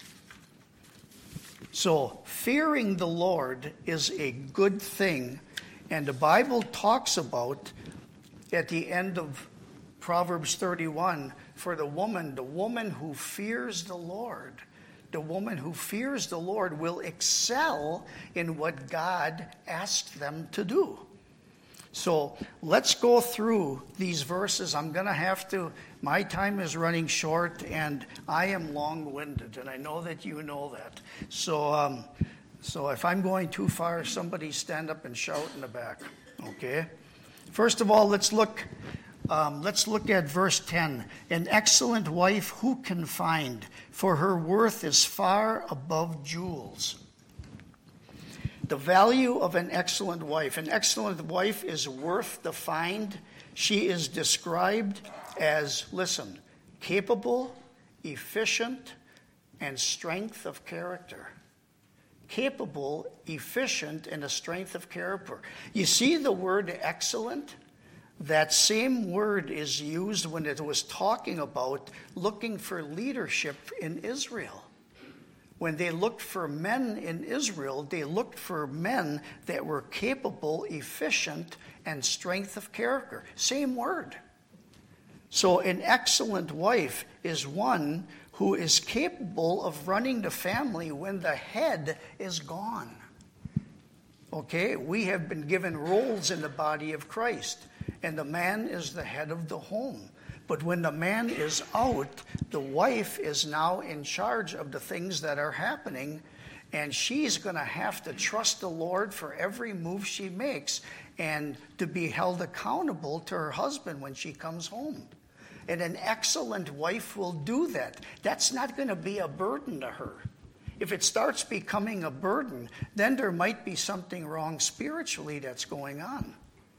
So, fearing the Lord is a good thing, and the Bible talks about, at the end of Proverbs 31, for the woman who fears the Lord. The woman who fears the Lord will excel in what God asks them to do. So let's go through these verses. I'm going to have to, my time is running short, and I am long-winded, and I know that you know that. So if I'm going too far, somebody stand up and shout in the back, okay? First of all, let's look at verse 10. An excellent wife who can find? For her worth is far above jewels. The value of an excellent wife. An excellent wife is worth the find. She is described as, listen, capable, efficient, and strength of character. Capable, efficient, and a strength of character. You see the word excellent? That same word is used when it was talking about looking for leadership in Israel. When they looked for men in Israel, they looked for men that were capable, efficient, and strength of character. Same word. So an excellent wife is one who is capable of running the family when the head is gone. Okay, we have been given roles in the body of Christ, and the man is the head of the home. But when the man is out, the wife is now in charge of the things that are happening, and she's going to have to trust the Lord for every move she makes and to be held accountable to her husband when she comes home. And an excellent wife will do that. That's not going to be a burden to her. If it starts becoming a burden, then there might be something wrong spiritually that's going on.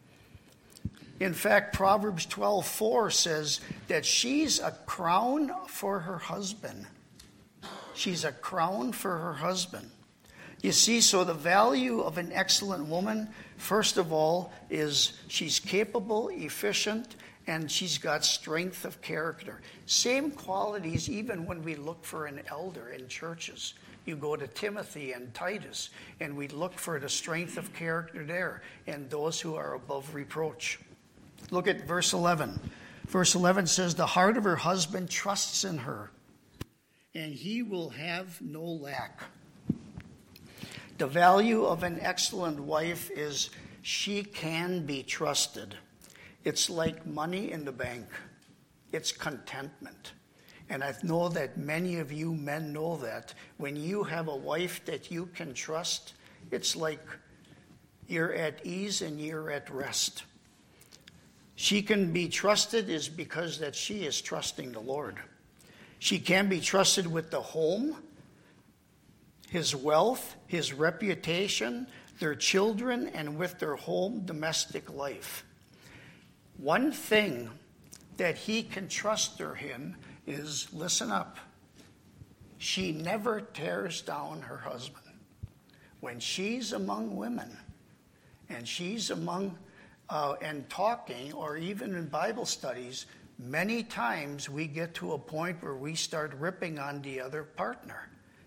In fact, Proverbs 12:4 says that she's a crown for her husband. She's a crown for her husband. You see, so the value of an excellent woman, first of all, is she's capable, efficient, and she's got strength of character. Same qualities even when we look for an elder in churches. You go to Timothy and Titus, and we look for the strength of character there and those who are above reproach. Look at verse 11. Verse 11 says, the heart of her husband trusts in her, and he will have no lack. The value of an excellent wife is she can be trusted. It's like money in the bank. It's contentment. And I know that many of you men know that. When you have a wife that you can trust, it's like you're at ease and you're at rest. She can be trusted is because that she is trusting the Lord. She can be trusted with the home, his wealth, his reputation, their children, and with their home domestic life. One thing that he can trust her in is, listen up, she never tears down her husband. When she's among women and she's among and talking, or even in Bible studies, many times we get to a point where we start ripping on the other partner.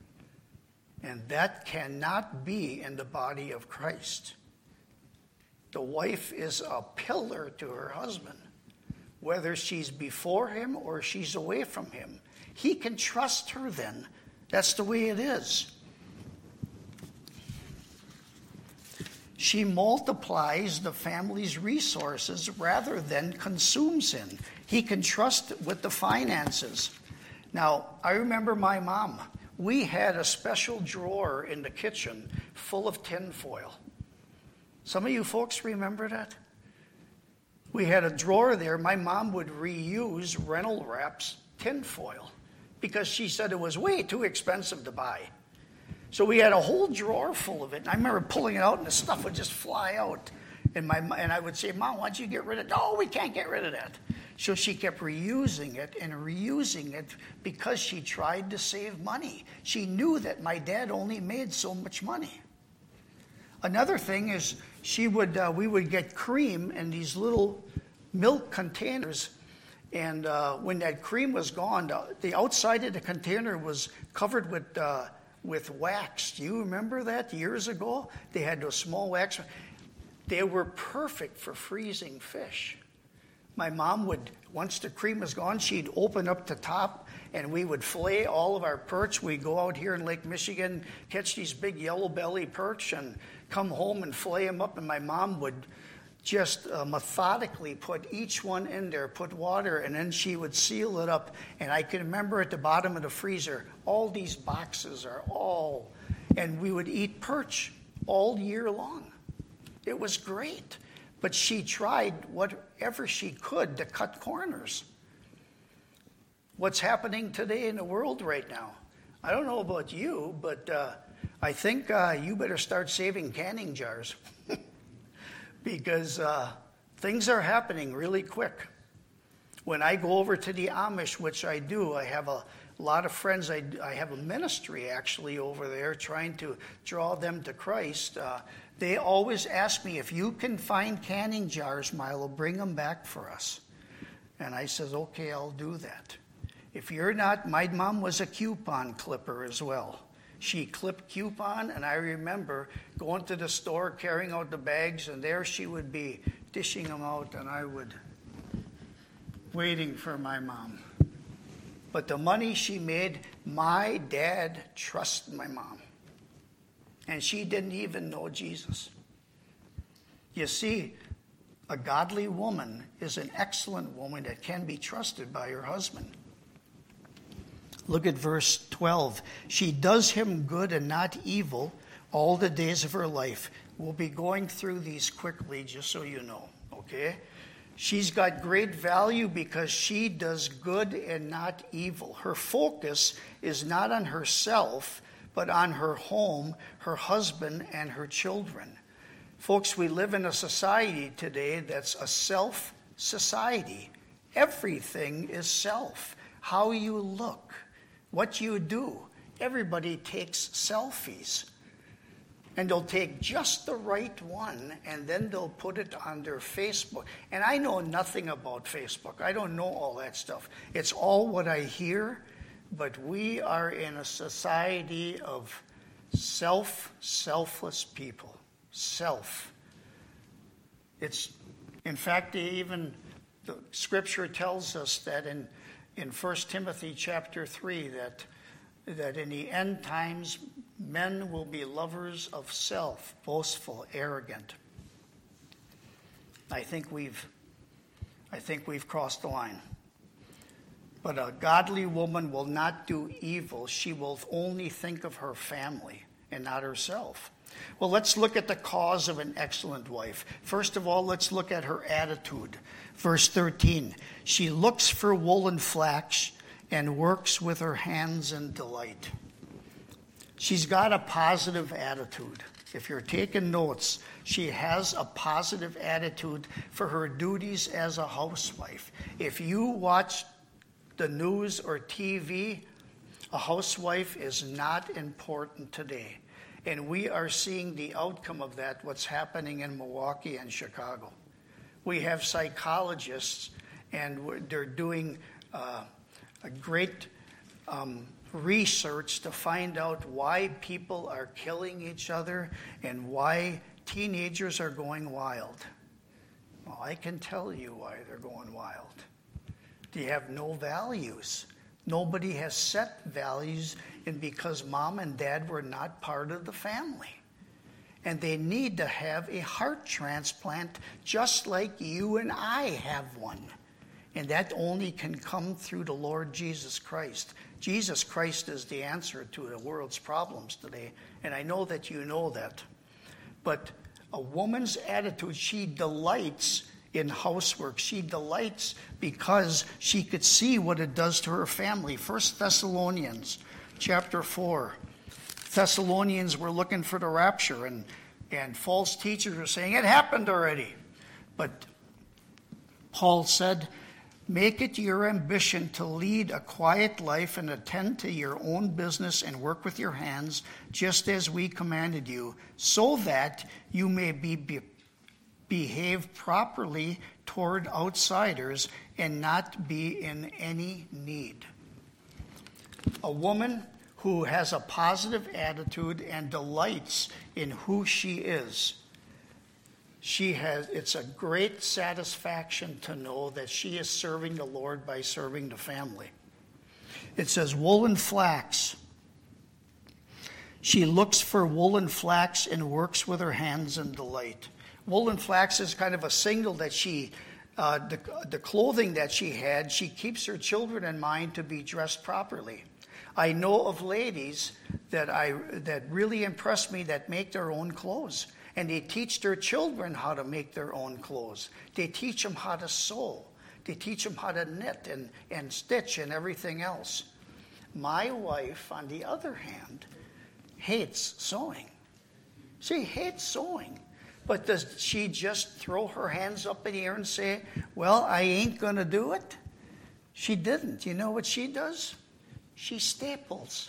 And that cannot be in the body of Christ. The wife is a pillar to her husband, whether she's before him or she's away from him. He can trust her then. That's the way it is. She multiplies the family's resources rather than consumes him. He can trust with the finances. Now, I remember my mom. We had a special drawer in the kitchen full of tinfoil. Some of you folks remember that? We had a drawer there. My mom would reuse Reynolds Wrap's tinfoil because she said it was way too expensive to buy. So we had a whole drawer full of it. And I remember pulling it out, and the stuff would just fly out. And I would say, Mom, why don't you get rid of it? No, we can't get rid of that. So she kept reusing it and reusing it because she tried to save money. She knew that my dad only made so much money. Another thing is we would get cream in these little milk containers. And when that cream was gone, the outside of the container was covered with wax. Do you remember that years ago? They had those small wax. They were perfect for freezing fish. My mom would, once the cream was gone, she'd open up the top and we would fillet all of our perch. We'd go out here in Lake Michigan, catch these big yellow belly perch and come home and fillet them up. And my mom would just methodically put each one in there, put water, and then she would seal it up. And I can remember at the bottom of the freezer, all these boxes are all, and we would eat perch all year long. It was great. But she tried whatever she could to cut corners. What's happening today in the world right now? I don't know about you, but I think you better start saving canning jars. Because things are happening really quick. When I go over to the Amish, which I do, I have a lot of friends. I have a ministry actually over there trying to draw them to Christ. They always ask me, if you can find canning jars, Milo, bring them back for us. And I says, okay, I'll do that. If you're not, my mom was a coupon clipper as well. She clipped coupon, and I remember going to the store, carrying out the bags, and there she would be dishing them out, and I would waiting for my mom. But the money she made, my dad trusted my mom. And she didn't even know Jesus. You see, a godly woman is an excellent woman that can be trusted by her husband. Look at verse 12. She does him good and not evil all the days of her life. We'll be going through these quickly just so you know, okay? She's got great value because she does good and not evil. Her focus is not on herself, but on her home, her husband, and her children. Folks, we live in a society today that's a self society. Everything is self. How you look, what you do. Everybody takes selfies. And they'll take just the right one, and then they'll put it on their Facebook. And I know nothing about Facebook. I don't know all that stuff. It's all what I hear. But we are in a society of selfless people. Self. In fact, the Scripture tells us that in 1 Timothy chapter 3 that in the end times men will be lovers of self, boastful, arrogant. I think we've crossed the line. But a godly woman will not do evil. She will only think of her family and not herself. Well, let's look at the cause of an excellent wife. First of all, let's look at her attitude. Verse 13, she looks for wool and flax and works with her hands in delight. She's got a positive attitude. If you're taking notes, she has a positive attitude for her duties as a housewife. If you watch the news or TV, a housewife is not important today. And we are seeing the outcome of that, what's happening in Milwaukee and Chicago. We have psychologists, and they're doing a great research to find out why people are killing each other and why teenagers are going wild. Well, I can tell you why they're going wild. They have no values. Nobody has set values, and because mom and dad were not part of the family. And they need to have a heart transplant just like you and I have one. And that only can come through the Lord Jesus Christ. Jesus Christ is the answer to the world's problems today. And I know that you know that. But a woman's attitude, she delights in housework. She delights because she could see what it does to her family. 1 Thessalonians chapter 4. Thessalonians were looking for the rapture, and false teachers were saying, it happened already. But Paul said, make it your ambition to lead a quiet life and attend to your own business and work with your hands, just as we commanded you, so that you may behave properly toward outsiders and not be in any need. A woman who has a positive attitude and delights in who she is, it's a great satisfaction to know that she is serving the Lord by serving the family. It says wool and flax. She looks for wool and flax and works with her hands in delight. Wool and flax is kind of a signal that the clothing that she had, she keeps her children in mind to be dressed properly. I know of ladies that really impress me that make their own clothes. And they teach their children how to make their own clothes. They teach them how to sew. They teach them how to knit and stitch and everything else. My wife, on the other hand, hates sewing. She hates sewing. But does she just throw her hands up in the air and say, well, I ain't going to do it? She didn't. You know what she does? She staples.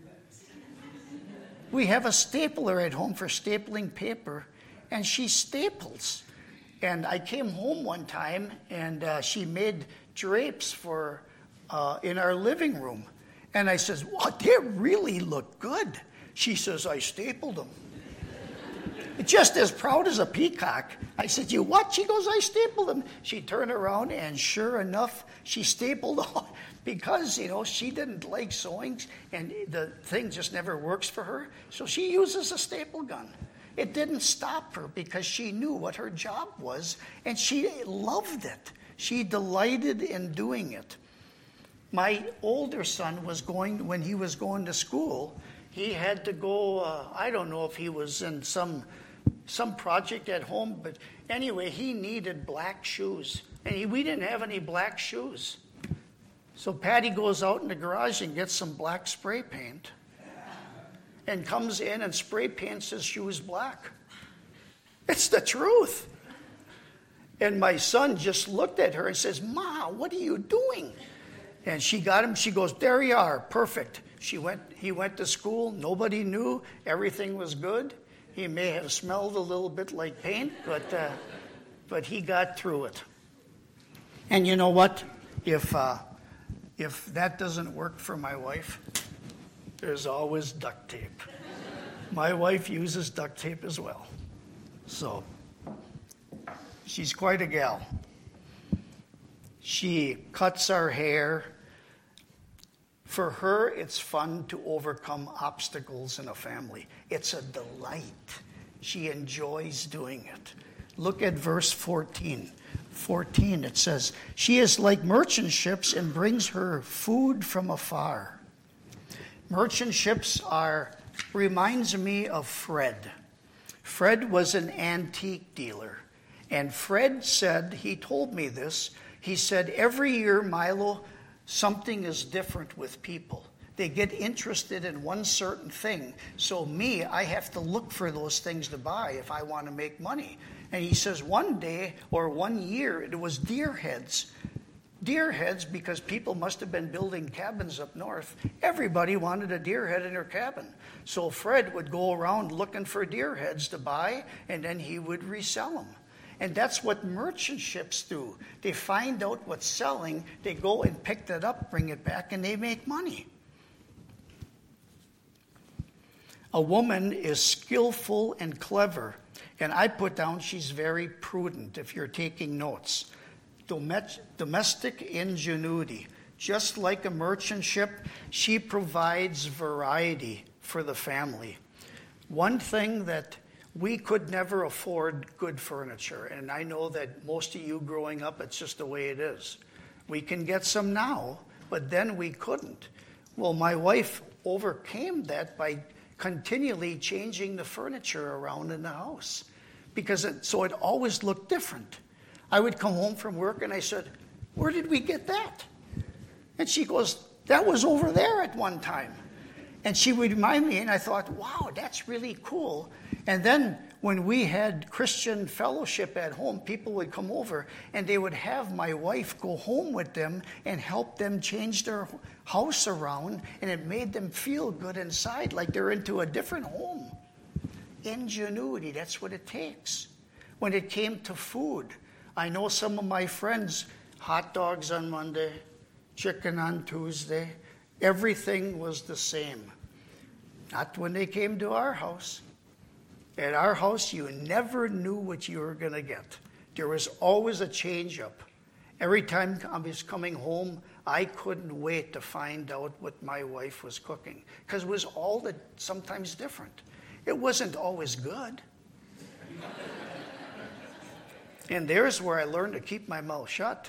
We have a stapler at home for stapling paper, and she staples. And I came home one time, and she made drapes for in our living room. And I says, "Wow, they really look good." She says, "I stapled them." Just as proud as a peacock. I said, "You what?" She goes, "I stapled them." She turned around, and sure enough, she stapled all. Because, she didn't like sewing, and the thing just never works for her. So she uses a staple gun. It didn't stop her because she knew what her job was, and she loved it. She delighted in doing it. My older son when he was going to school, he had to go, I don't know if he was in some project at home, but anyway, he needed black shoes. And we didn't have any black shoes. So Patty goes out in the garage and gets some black spray paint and comes in and spray paints his shoes black. It's the truth. And my son just looked at her and says, "Ma, what are you doing?" And she got him. She goes, "There you are, perfect." He went to school. Nobody knew. Everything was good. He may have smelled a little bit like paint, but he got through it. And you know what? If that doesn't work for my wife, there's always duct tape. My wife uses duct tape as well. So, she's quite a gal. She cuts our hair. For her, it's fun to overcome obstacles in a family. It's a delight. She enjoys doing it. Look at verse 14. 14, it says, "She is like merchant ships and brings her food from afar." Merchant ships reminds me of Fred. Fred was an antique dealer. And Fred said, he told me this, he said, every year, Milo, something is different with people. They get interested in one certain thing. So I have to look for those things to buy if I want to make money. And he says one day or 1 year, it was deer heads. Deer heads, because people must have been building cabins up north. Everybody wanted a deer head in their cabin. So Fred would go around looking for deer heads to buy, and then he would resell them. And that's what merchant ships do. They find out what's selling, they go and pick that up, bring it back, and they make money. A woman is skillful and clever. And I put down she's very prudent if you're taking notes. Domestic ingenuity. Just like a merchant ship, she provides variety for the family. One thing that we could never afford good furniture, and I know that most of you growing up, it's just the way it is. We can get some now, but then we couldn't. Well, my wife overcame that by continually changing the furniture around in the house, so it always looked different. I would come home from work and I said, "Where did we get that?" And she goes, "That was over there at one time." And she would remind me, and I thought, wow, that's really cool. And then when we had Christian fellowship at home, people would come over and they would have my wife go home with them and help them change their house around, and it made them feel good inside, like they're into a different home. Ingenuity, that's what it takes. When it came to food, I know some of my friends, hot dogs on Monday, chicken on Tuesday, everything was the same. Not when they came to our house. At our house, you never knew what you were going to get. There was always a change up. Every time I was coming home, I couldn't wait to find out what my wife was cooking, because it was sometimes different. It wasn't always good. And there's where I learned to keep my mouth shut.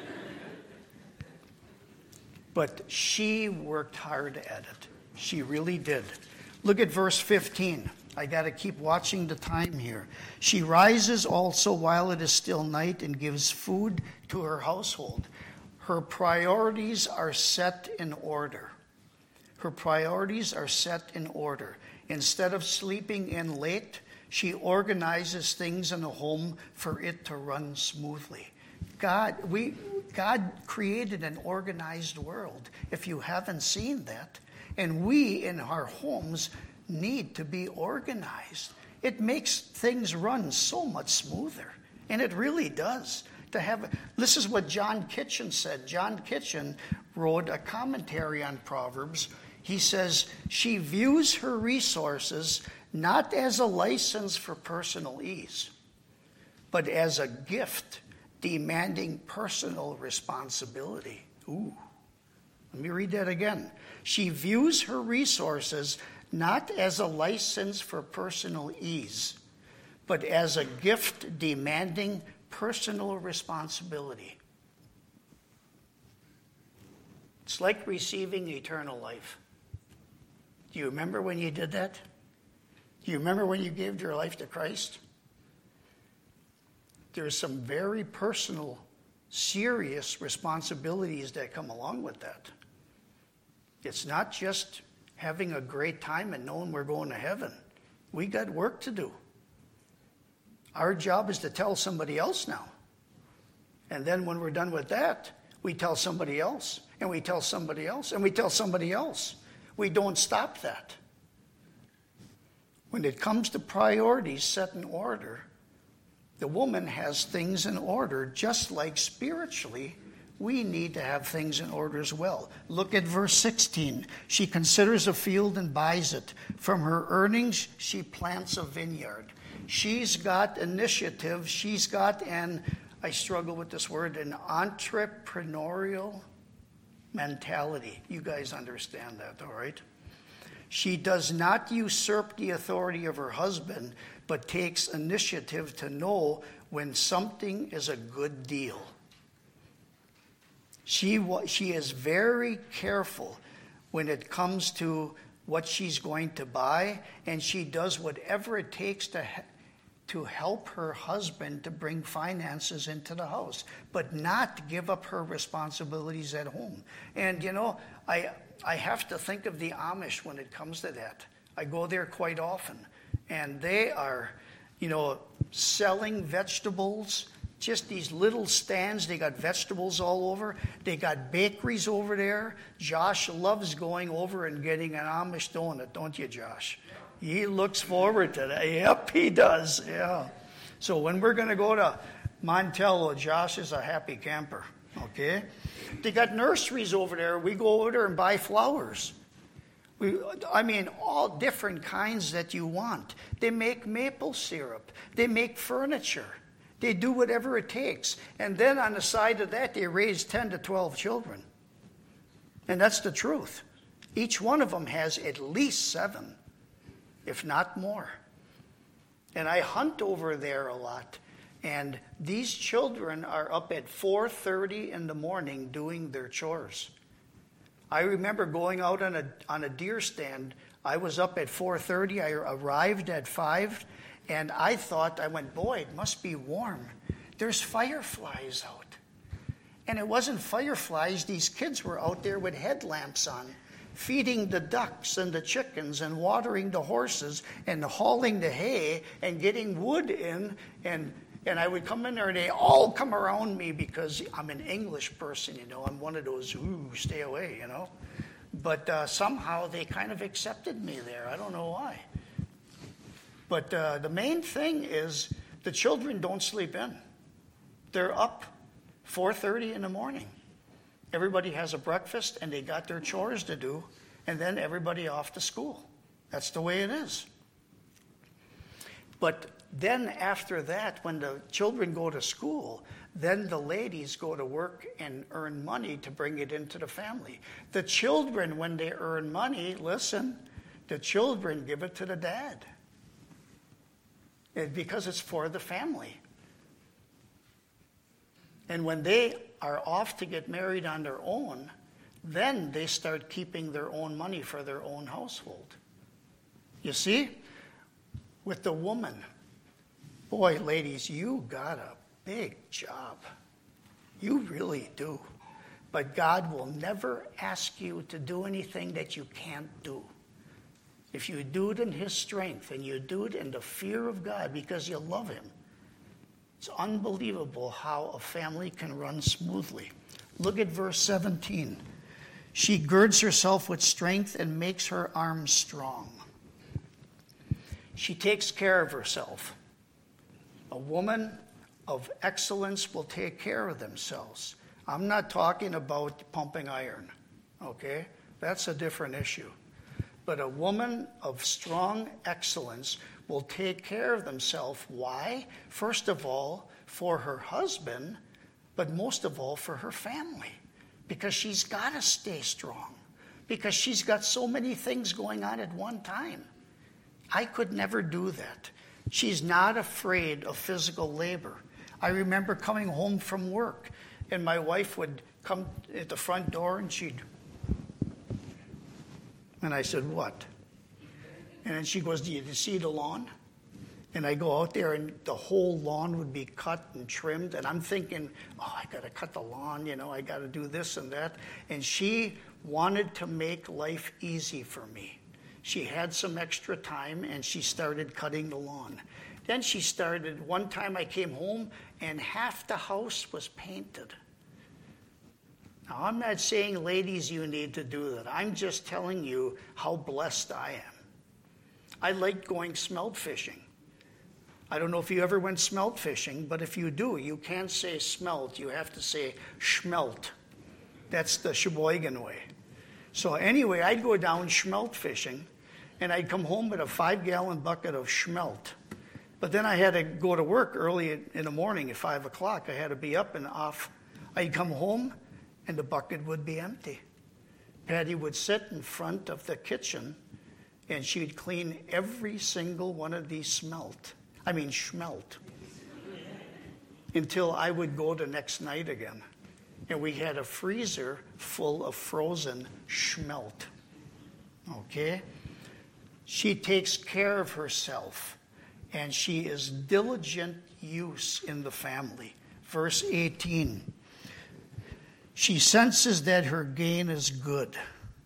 But she worked hard at it. She really did. Look at verse 15. I got to keep watching the time here. She rises also while it is still night and gives food to her household. Her priorities are set in order. Her priorities are set in order. Instead of sleeping in late, she organizes things in the home for it to run smoothly. God, God created an organized world, if you haven't seen that. And we in our homes need to be organized. It makes things run so much smoother. And it really does. This is what John Kitchen said. John Kitchen wrote a commentary on Proverbs. He says, she views her resources not as a license for personal ease, but as a gift demanding personal responsibility. Ooh. Let me read that again. She views her resources not as a license for personal ease, but as a gift demanding personal responsibility. It's like receiving eternal life. Do you remember when you did that? Do you remember when you gave your life to Christ? There's some very personal, serious responsibilities that come along with that. It's not just having a great time and knowing we're going to heaven. We got work to do. Our job is to tell somebody else now. And then when we're done with that, we tell somebody else, and we tell somebody else, and we tell somebody else. We don't stop that. When it comes to priorities set in order, the woman has things in order, just like spiritually, we need to have things in order as well. Look at verse 16. She considers a field and buys it. From her earnings, she plants a vineyard. She's got initiative. She's got I struggle with this word, an entrepreneurial mentality. You guys understand that, all right? She does not usurp the authority of her husband, but takes initiative to know when something is a good deal. She is very careful when it comes to what she's going to buy, and she does whatever it takes to help her husband to bring finances into the house, but not give up her responsibilities at home. And I have to think of the Amish when it comes to that. I go there quite often, and they are, selling vegetables, just these little stands. They got vegetables all over. They got bakeries over there. Josh loves going over and getting an Amish donut, don't you, Josh? He looks forward to that. Yep, he does. Yeah. So when we're going to go to Montello, Josh is a happy camper. Okay? They got nurseries over there. We go over there and buy flowers. All different kinds that you want. They make maple syrup. They make furniture. They do whatever it takes. And then on the side of that, they raise 10 to 12 children. And that's the truth. Each one of them has at least 7, if not more. And I hunt over there a lot. And these children are up at 4:30 in the morning doing their chores. I remember going out on a deer stand. I was up at 4:30. I arrived at 5. And I went, boy, it must be warm. There's fireflies out. And it wasn't fireflies. These kids were out there with headlamps on, feeding the ducks and the chickens and watering the horses and hauling the hay and getting wood in. And I would come in there and they all come around me because I'm an English person, I'm one of those, stay away, But somehow they kind of accepted me there. I don't know why. But the main thing is the children don't sleep in. They're up 4:30 in the morning. Everybody has a breakfast and they got their chores to do, and then everybody off to school. That's the way it is. But then after that, when the children go to school, then the ladies go to work and earn money to bring it into the family. The children, when they earn money, the children give it to the dad. Because it's for the family. And when they are off to get married on their own, then they start keeping their own money for their own household. You see? With the woman, boy, ladies, you got a big job. You really do. But God will never ask you to do anything that you can't do. If you do it in His strength and you do it in the fear of God because you love Him, It's unbelievable how a family can run smoothly. Look at verse 17. She girds herself with strength and makes her arms strong. She takes care of herself. A woman of excellence will take care of themselves. I'm not talking about pumping iron, okay? That's a different issue. But a woman of strong excellence will take care of themselves. Why? First of all, for her husband, but most of all for her family. Because she's got to stay strong. Because she's got so many things going on at one time. I could never do that. She's not afraid of physical labor. I remember coming home from work, and my wife would come at the front door, and and I said, "What?" And then she goes, "Do you see the lawn?" And I go out there, and the whole lawn would be cut and trimmed. And I'm thinking, oh, I got to cut the lawn, I got to do this and that. And she wanted to make life easy for me. She had some extra time, and she started cutting the lawn. Then she started, one time I came home, and half the house was painted. Now, I'm not saying, ladies, you need to do that. I'm just telling you how blessed I am. I like going smelt fishing. I don't know if you ever went smelt fishing, but if you do, you can't say smelt. You have to say schmelt. That's the Sheboygan way. So anyway, I'd go down smelt fishing, and I'd come home with a 5-gallon bucket of schmelt. But then I had to go to work early in the morning at 5 o'clock. I had to be up and off. I'd come home, and the bucket would be empty. Patty would sit in front of the kitchen, and she'd clean every single one of these schmelt, until I would go the next night again. And we had a freezer full of frozen schmelt. Okay? She takes care of herself, and she is diligent use in the family. Verse 18. She senses that her gain is good.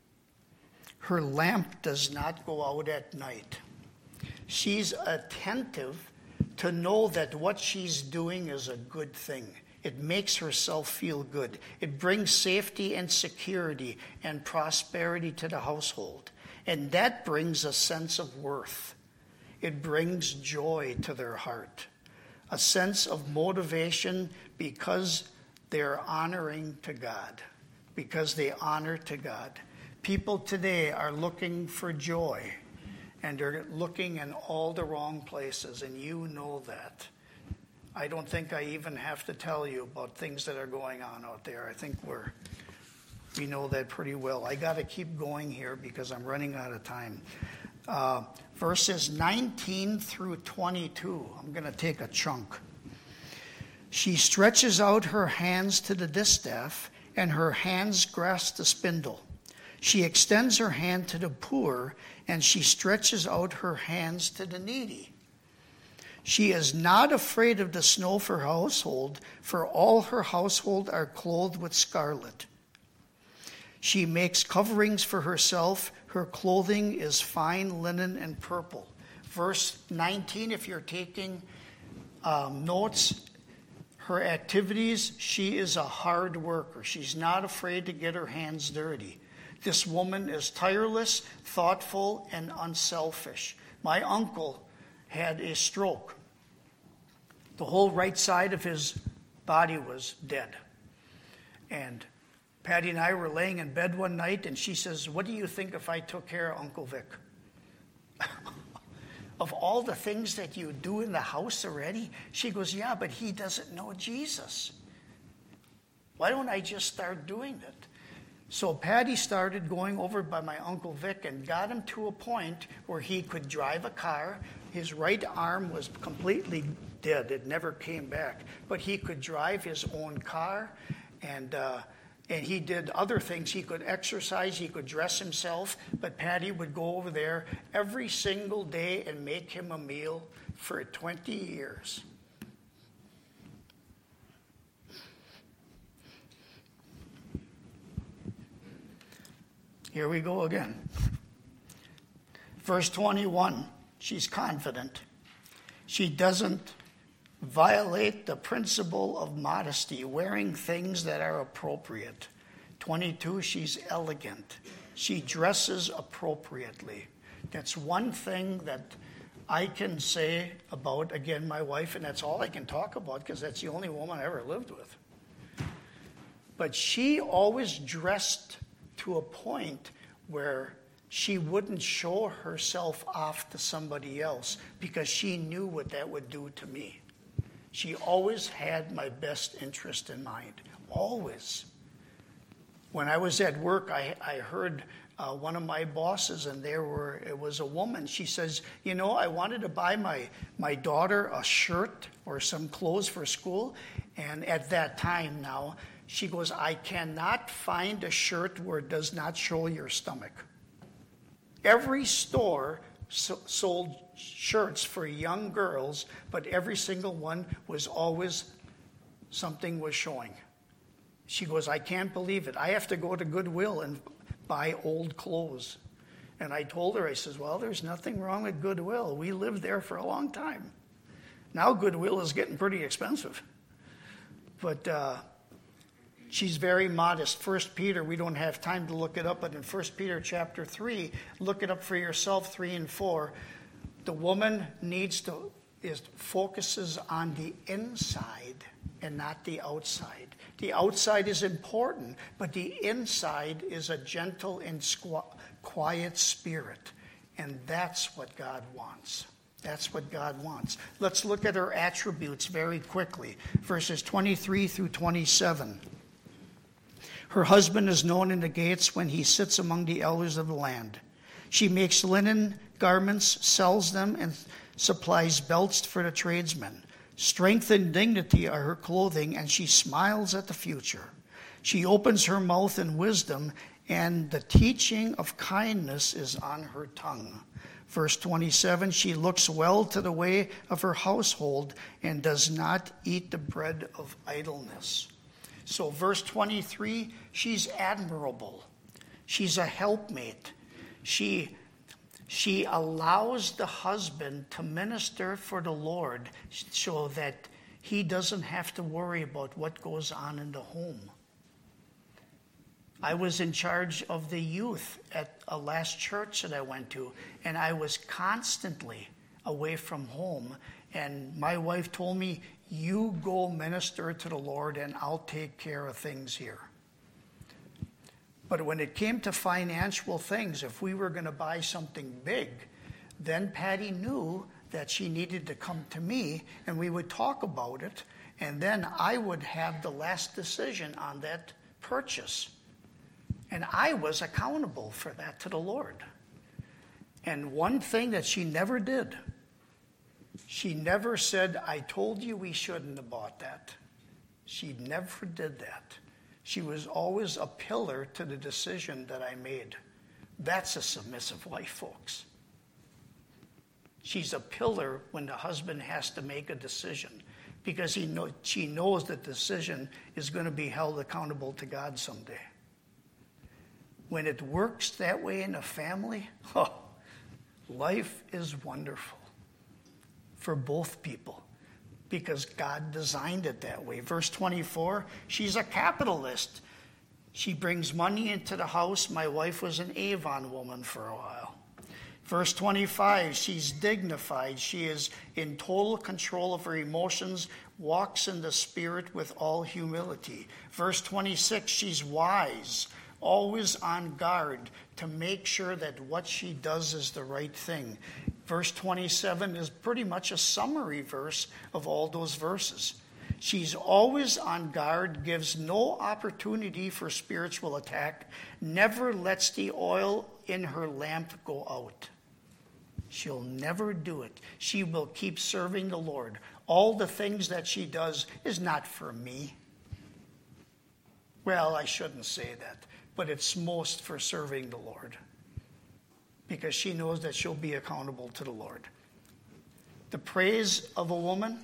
Her lamp does not go out at night. She's attentive to know that what she's doing is a good thing. It makes herself feel good. It brings safety and security and prosperity to the household. And that brings a sense of worth. It brings joy to their heart. A sense of motivation because they're honoring to God. Because they honor to God. People today are looking for joy. And they're looking in all the wrong places, and you know that. I don't think I even have to tell you about things that are going on out there. I think we know that pretty well. I got to keep going here because I'm running out of time. Verses 19 through 22. I'm going to take a chunk. She stretches out her hands to the distaff, and her hands grasp the spindle. She extends her hand to the poor, and she stretches out her hands to the needy. She is not afraid of the snow of her household, for all her household are clothed with scarlet. She makes coverings for herself. Her clothing is fine linen and purple. Verse 19, if you're taking notes, her activities, she is a hard worker. She's not afraid to get her hands dirty. This woman is tireless, thoughtful, and unselfish. My uncle had a stroke. The whole right side of his body was dead. And Patty and I were laying in bed one night, and she says, "What do you think if I took care of Uncle Vic?" Of all the things that you do in the house already? She goes, "Yeah, but he doesn't know Jesus. Why don't I just start doing it?" So Patty started going over by my Uncle Vic and got him to a point where he could drive a car. His right arm was completely dead. It never came back. But he could drive his own car, and he did other things. He could exercise. He could dress himself. But Patty would go over there every single day and make him a meal for 20 years. Here we go again. Verse 21, she's confident. She doesn't violate the principle of modesty, wearing things that are appropriate. 22, she's elegant. She dresses appropriately. That's one thing that I can say about, again, my wife, and that's all I can talk about because that's the only woman I ever lived with. But she always dressed to a point where she wouldn't show herself off to somebody else because she knew what that would do to me. She always had my best interest in mind, always. When I was at work, I heard one of my bosses, and it was a woman. She says, I wanted to buy my daughter a shirt or some clothes for school, and at that time now, she goes, I cannot find a shirt where it does not show your stomach. Every store sold shirts for young girls, but every single one was always something was showing. She goes, I can't believe it. I have to go to Goodwill and buy old clothes. And I told her, I says, well, there's nothing wrong with Goodwill. We lived there for a long time. Now Goodwill is getting pretty expensive. But she's very modest. 1 Peter, we don't have time to look it up, but in 1 Peter chapter 3, look it up for yourself, 3 and 4. The woman focuses on the inside and not the outside. The outside is important, but the inside is a gentle and quiet spirit. And that's what God wants. That's what God wants. Let's look at her attributes very quickly. Verses 23 through 27. Her husband is known in the gates when he sits among the elders of the land. She makes linen garments, sells them, and supplies belts for the tradesmen. Strength and dignity are her clothing, and she smiles at the future. She opens her mouth in wisdom, and the teaching of kindness is on her tongue. Verse 27, she looks well to the way of her household and does not eat the bread of idleness. So verse 23, she's admirable. She's a helpmate. She allows the husband to minister for the Lord so that he doesn't have to worry about what goes on in the home. I was in charge of the youth at a last church that I went to, and I was constantly away from home. And my wife told me, you go minister to the Lord and I'll take care of things here. But when it came to financial things, if we were going to buy something big, then Patty knew that she needed to come to me and we would talk about it. And then I would have the last decision on that purchase. And I was accountable for that to the Lord. And one thing that she never did, she never said, I told you we shouldn't have bought that. She never did that. She was always a pillar to the decision that I made. That's a submissive wife, folks. She's a pillar when the husband has to make a decision because she knows that the decision is going to be held accountable to God someday. When it works that way in a family, life is wonderful for both people because God designed it that way. Verse 24, she's a capitalist. She brings money into the house. My wife was an Avon woman for a while. Verse 25, she's dignified. She is in total control of her emotions, walks in the Spirit with all humility. Verse 26, she's wise, always on guard to make sure that what she does is the right thing. Verse 27 is pretty much a summary verse of all those verses. She's always on guard, gives no opportunity for spiritual attack, never lets the oil in her lamp go out. She'll never do it. She will keep serving the Lord. All the things that she does is not for me. Well, I shouldn't say that, but it's most for serving the Lord, because she knows that she'll be accountable to the Lord. The praise of a woman,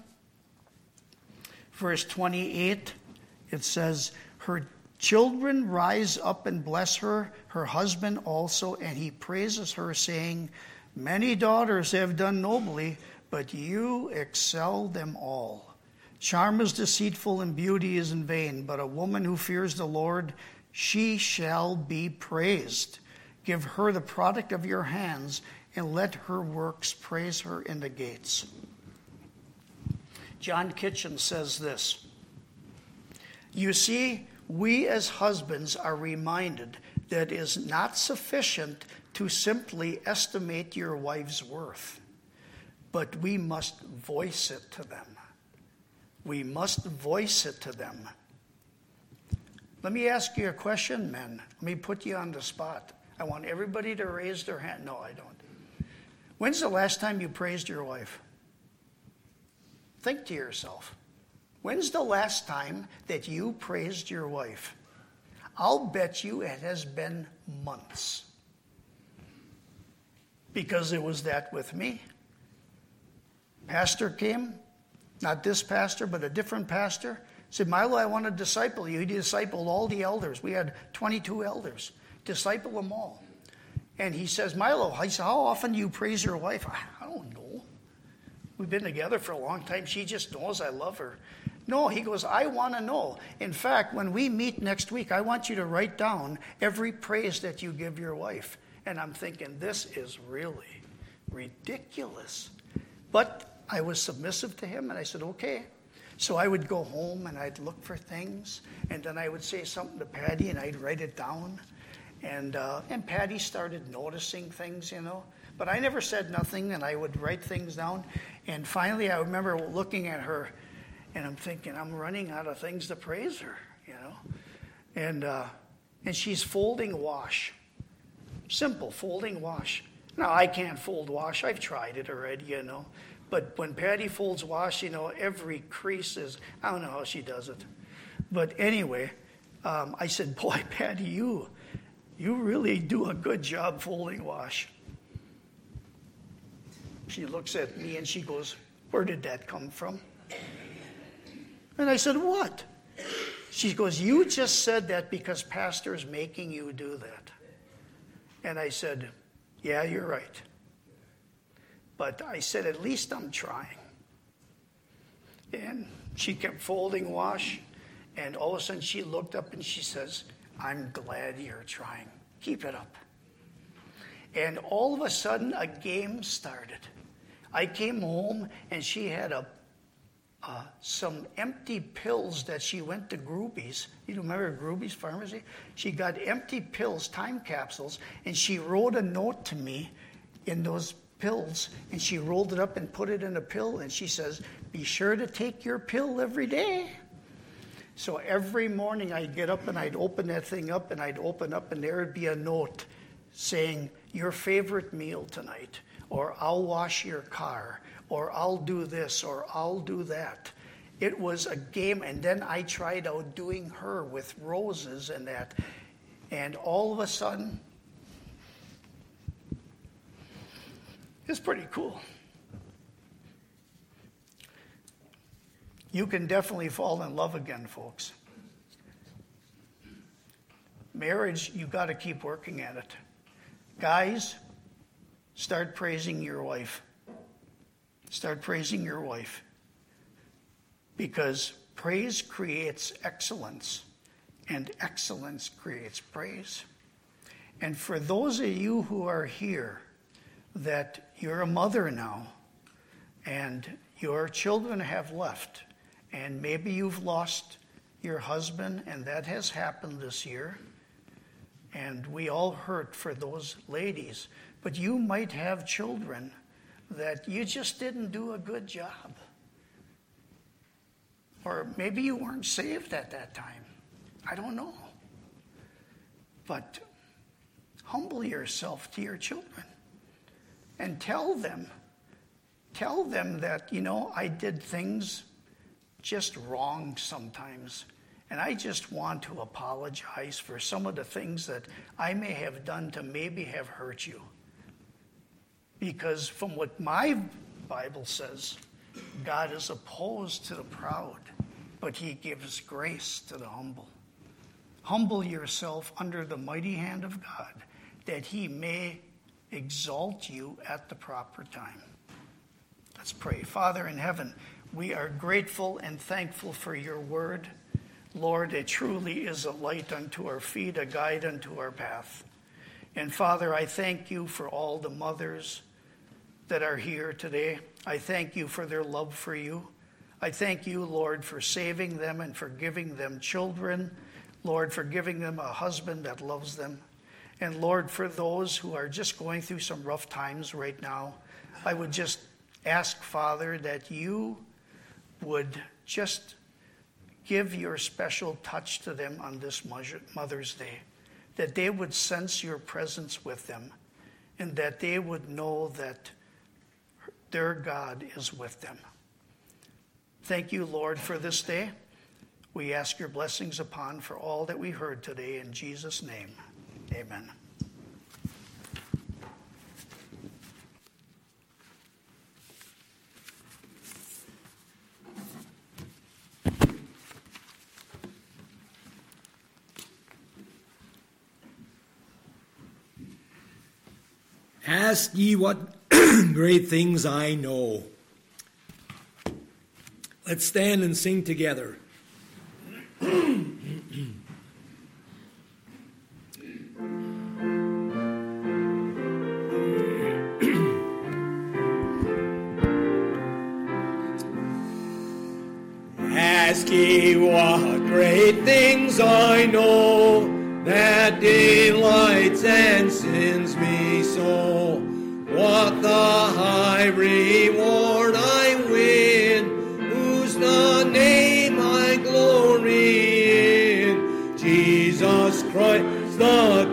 verse 28, it says, her children rise up and bless her, her husband also, and he praises her, saying, many daughters have done nobly, but you excel them all. Charm is deceitful and beauty is in vain, but a woman who fears the Lord, she shall be praised. Give her the product of your hands, and let her works praise her in the gates. John Kitchen says this: you see, we as husbands are reminded that it is not sufficient to simply estimate your wife's worth, but we must voice it to them. We must voice it to them. Let me ask you a question, men. Let me put you on the spot. I want everybody to raise their hand. No, I don't. When's the last time you praised your wife? Think to yourself. When's the last time that you praised your wife? I'll bet you it has been months. Because it was that with me. Pastor came, not this pastor, but a different pastor, said, Milo, I want to disciple you. He discipled all the elders. We had 22 elders. Disciple them all. And he says, Milo, how often do you praise your wife? I don't know. We've been together for a long time. She just knows I love her. No, he goes, I want to know. In fact, when we meet next week, I want you to write down every praise that you give your wife. And I'm thinking, this is really ridiculous. But I was submissive to him, and I said, okay. So I would go home, and I'd look for things, and then I would say something to Patty, and I'd write it down. And Patty started noticing things, But I never said nothing, and I would write things down. And finally, I remember looking at her, and I'm thinking, I'm running out of things to praise her, And she's folding wash. Simple, folding wash. Now, I can't fold wash. I've tried it already, But when Patty folds wash, every crease is, I don't know how she does it. But anyway, I said, boy, Patty, you really do a good job folding wash. She looks at me and she goes, where did that come from? And I said, what? She goes, you just said that because Pastor's making you do that. And I said, yeah, you're right. But I said, at least I'm trying. And she kept folding wash. And all of a sudden she looked up and she says, I'm glad you're trying. Keep it up. And all of a sudden a game started. I came home and she had some empty pills that she went to Grooby's. You remember Grooby's Pharmacy? She got empty pills, time capsules, and she wrote a note to me in those pills, and she rolled it up and put it in a pill, and she says, be sure to take your pill every day. So every morning I'd get up and I'd open that thing up, and I'd open up and there would be a note saying, your favorite meal tonight, or I'll wash your car, or I'll do this, or I'll do that. It was a game, and then I tried out doing her with roses and that, and all of a sudden, it's pretty cool. You can definitely fall in love again, folks. Marriage, you got to keep working at it. Guys, start praising your wife. Start praising your wife. Because praise creates excellence, and excellence creates praise. And for those of you who are here, that you're a mother now, and your children have left, and maybe you've lost your husband, and that has happened this year, and we all hurt for those ladies, but you might have children that you just didn't do a good job. Or maybe you weren't saved at that time. I don't know. But humble yourself to your children and tell them that, I did things just wrong sometimes. And I just want to apologize for some of the things that I may have done to maybe have hurt you. Because from what my Bible says, God is opposed to the proud, but he gives grace to the humble. Humble yourself under the mighty hand of God, that he may exalt you at the proper time. Let's pray. Father in heaven, We are grateful and thankful for your word. Lord, it truly is a light unto our feet, a guide unto our path. And Father, I thank you for all the mothers that are here today. I thank you for their love for you. I thank you, Lord, for saving them and for giving them children. Lord, for giving them a husband that loves them. And Lord, for those who are just going through some rough times right now, I would just ask, Father, that you would just give your special touch to them on this Mother's Day, that they would sense your presence with them, and that they would know that their God is with them. Thank you, Lord, for this day. We ask your blessings upon for all that we heard today. In Jesus' name, amen. Ask ye what great things I know. Let's stand and sing together. Ask ye what great things I know, that delights and sins me so. What the high reward I win, whose the name I glory in. Jesus Christ the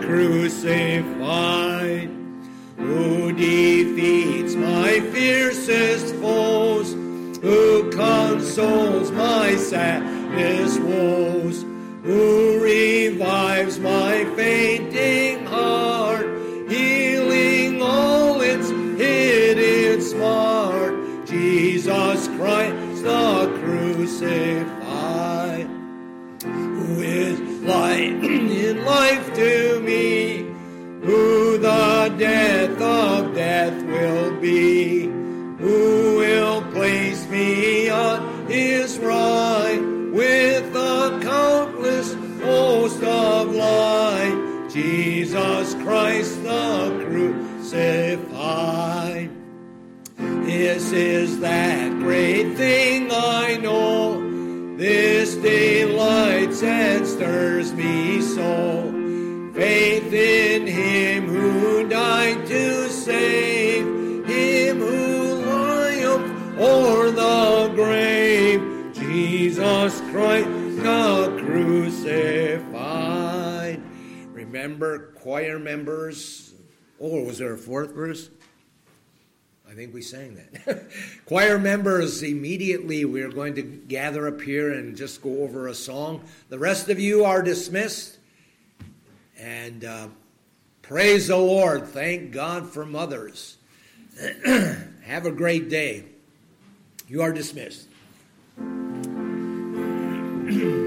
crucified, who defeats my fiercest foes, who consoles my saddest woes, who revives my fainting heart, healing all its hidden smart. Jesus Christ the crucified, who is light in life to me, who the death of death will be, who will place me on his right with a countless host of light. Jesus Christ the crucified. This is that great thing I know, this delights and stirs me so. Faith in him who died to save, him who triumphed o'er the grave. Jesus Christ the crucified. Remember, choir members. Oh, was there a fourth verse? I think we sang that. Choir members, immediately we're going to gather up here and just go over a song. The rest of you are dismissed. And praise the Lord. Thank God for mothers. Have a great day. You are dismissed.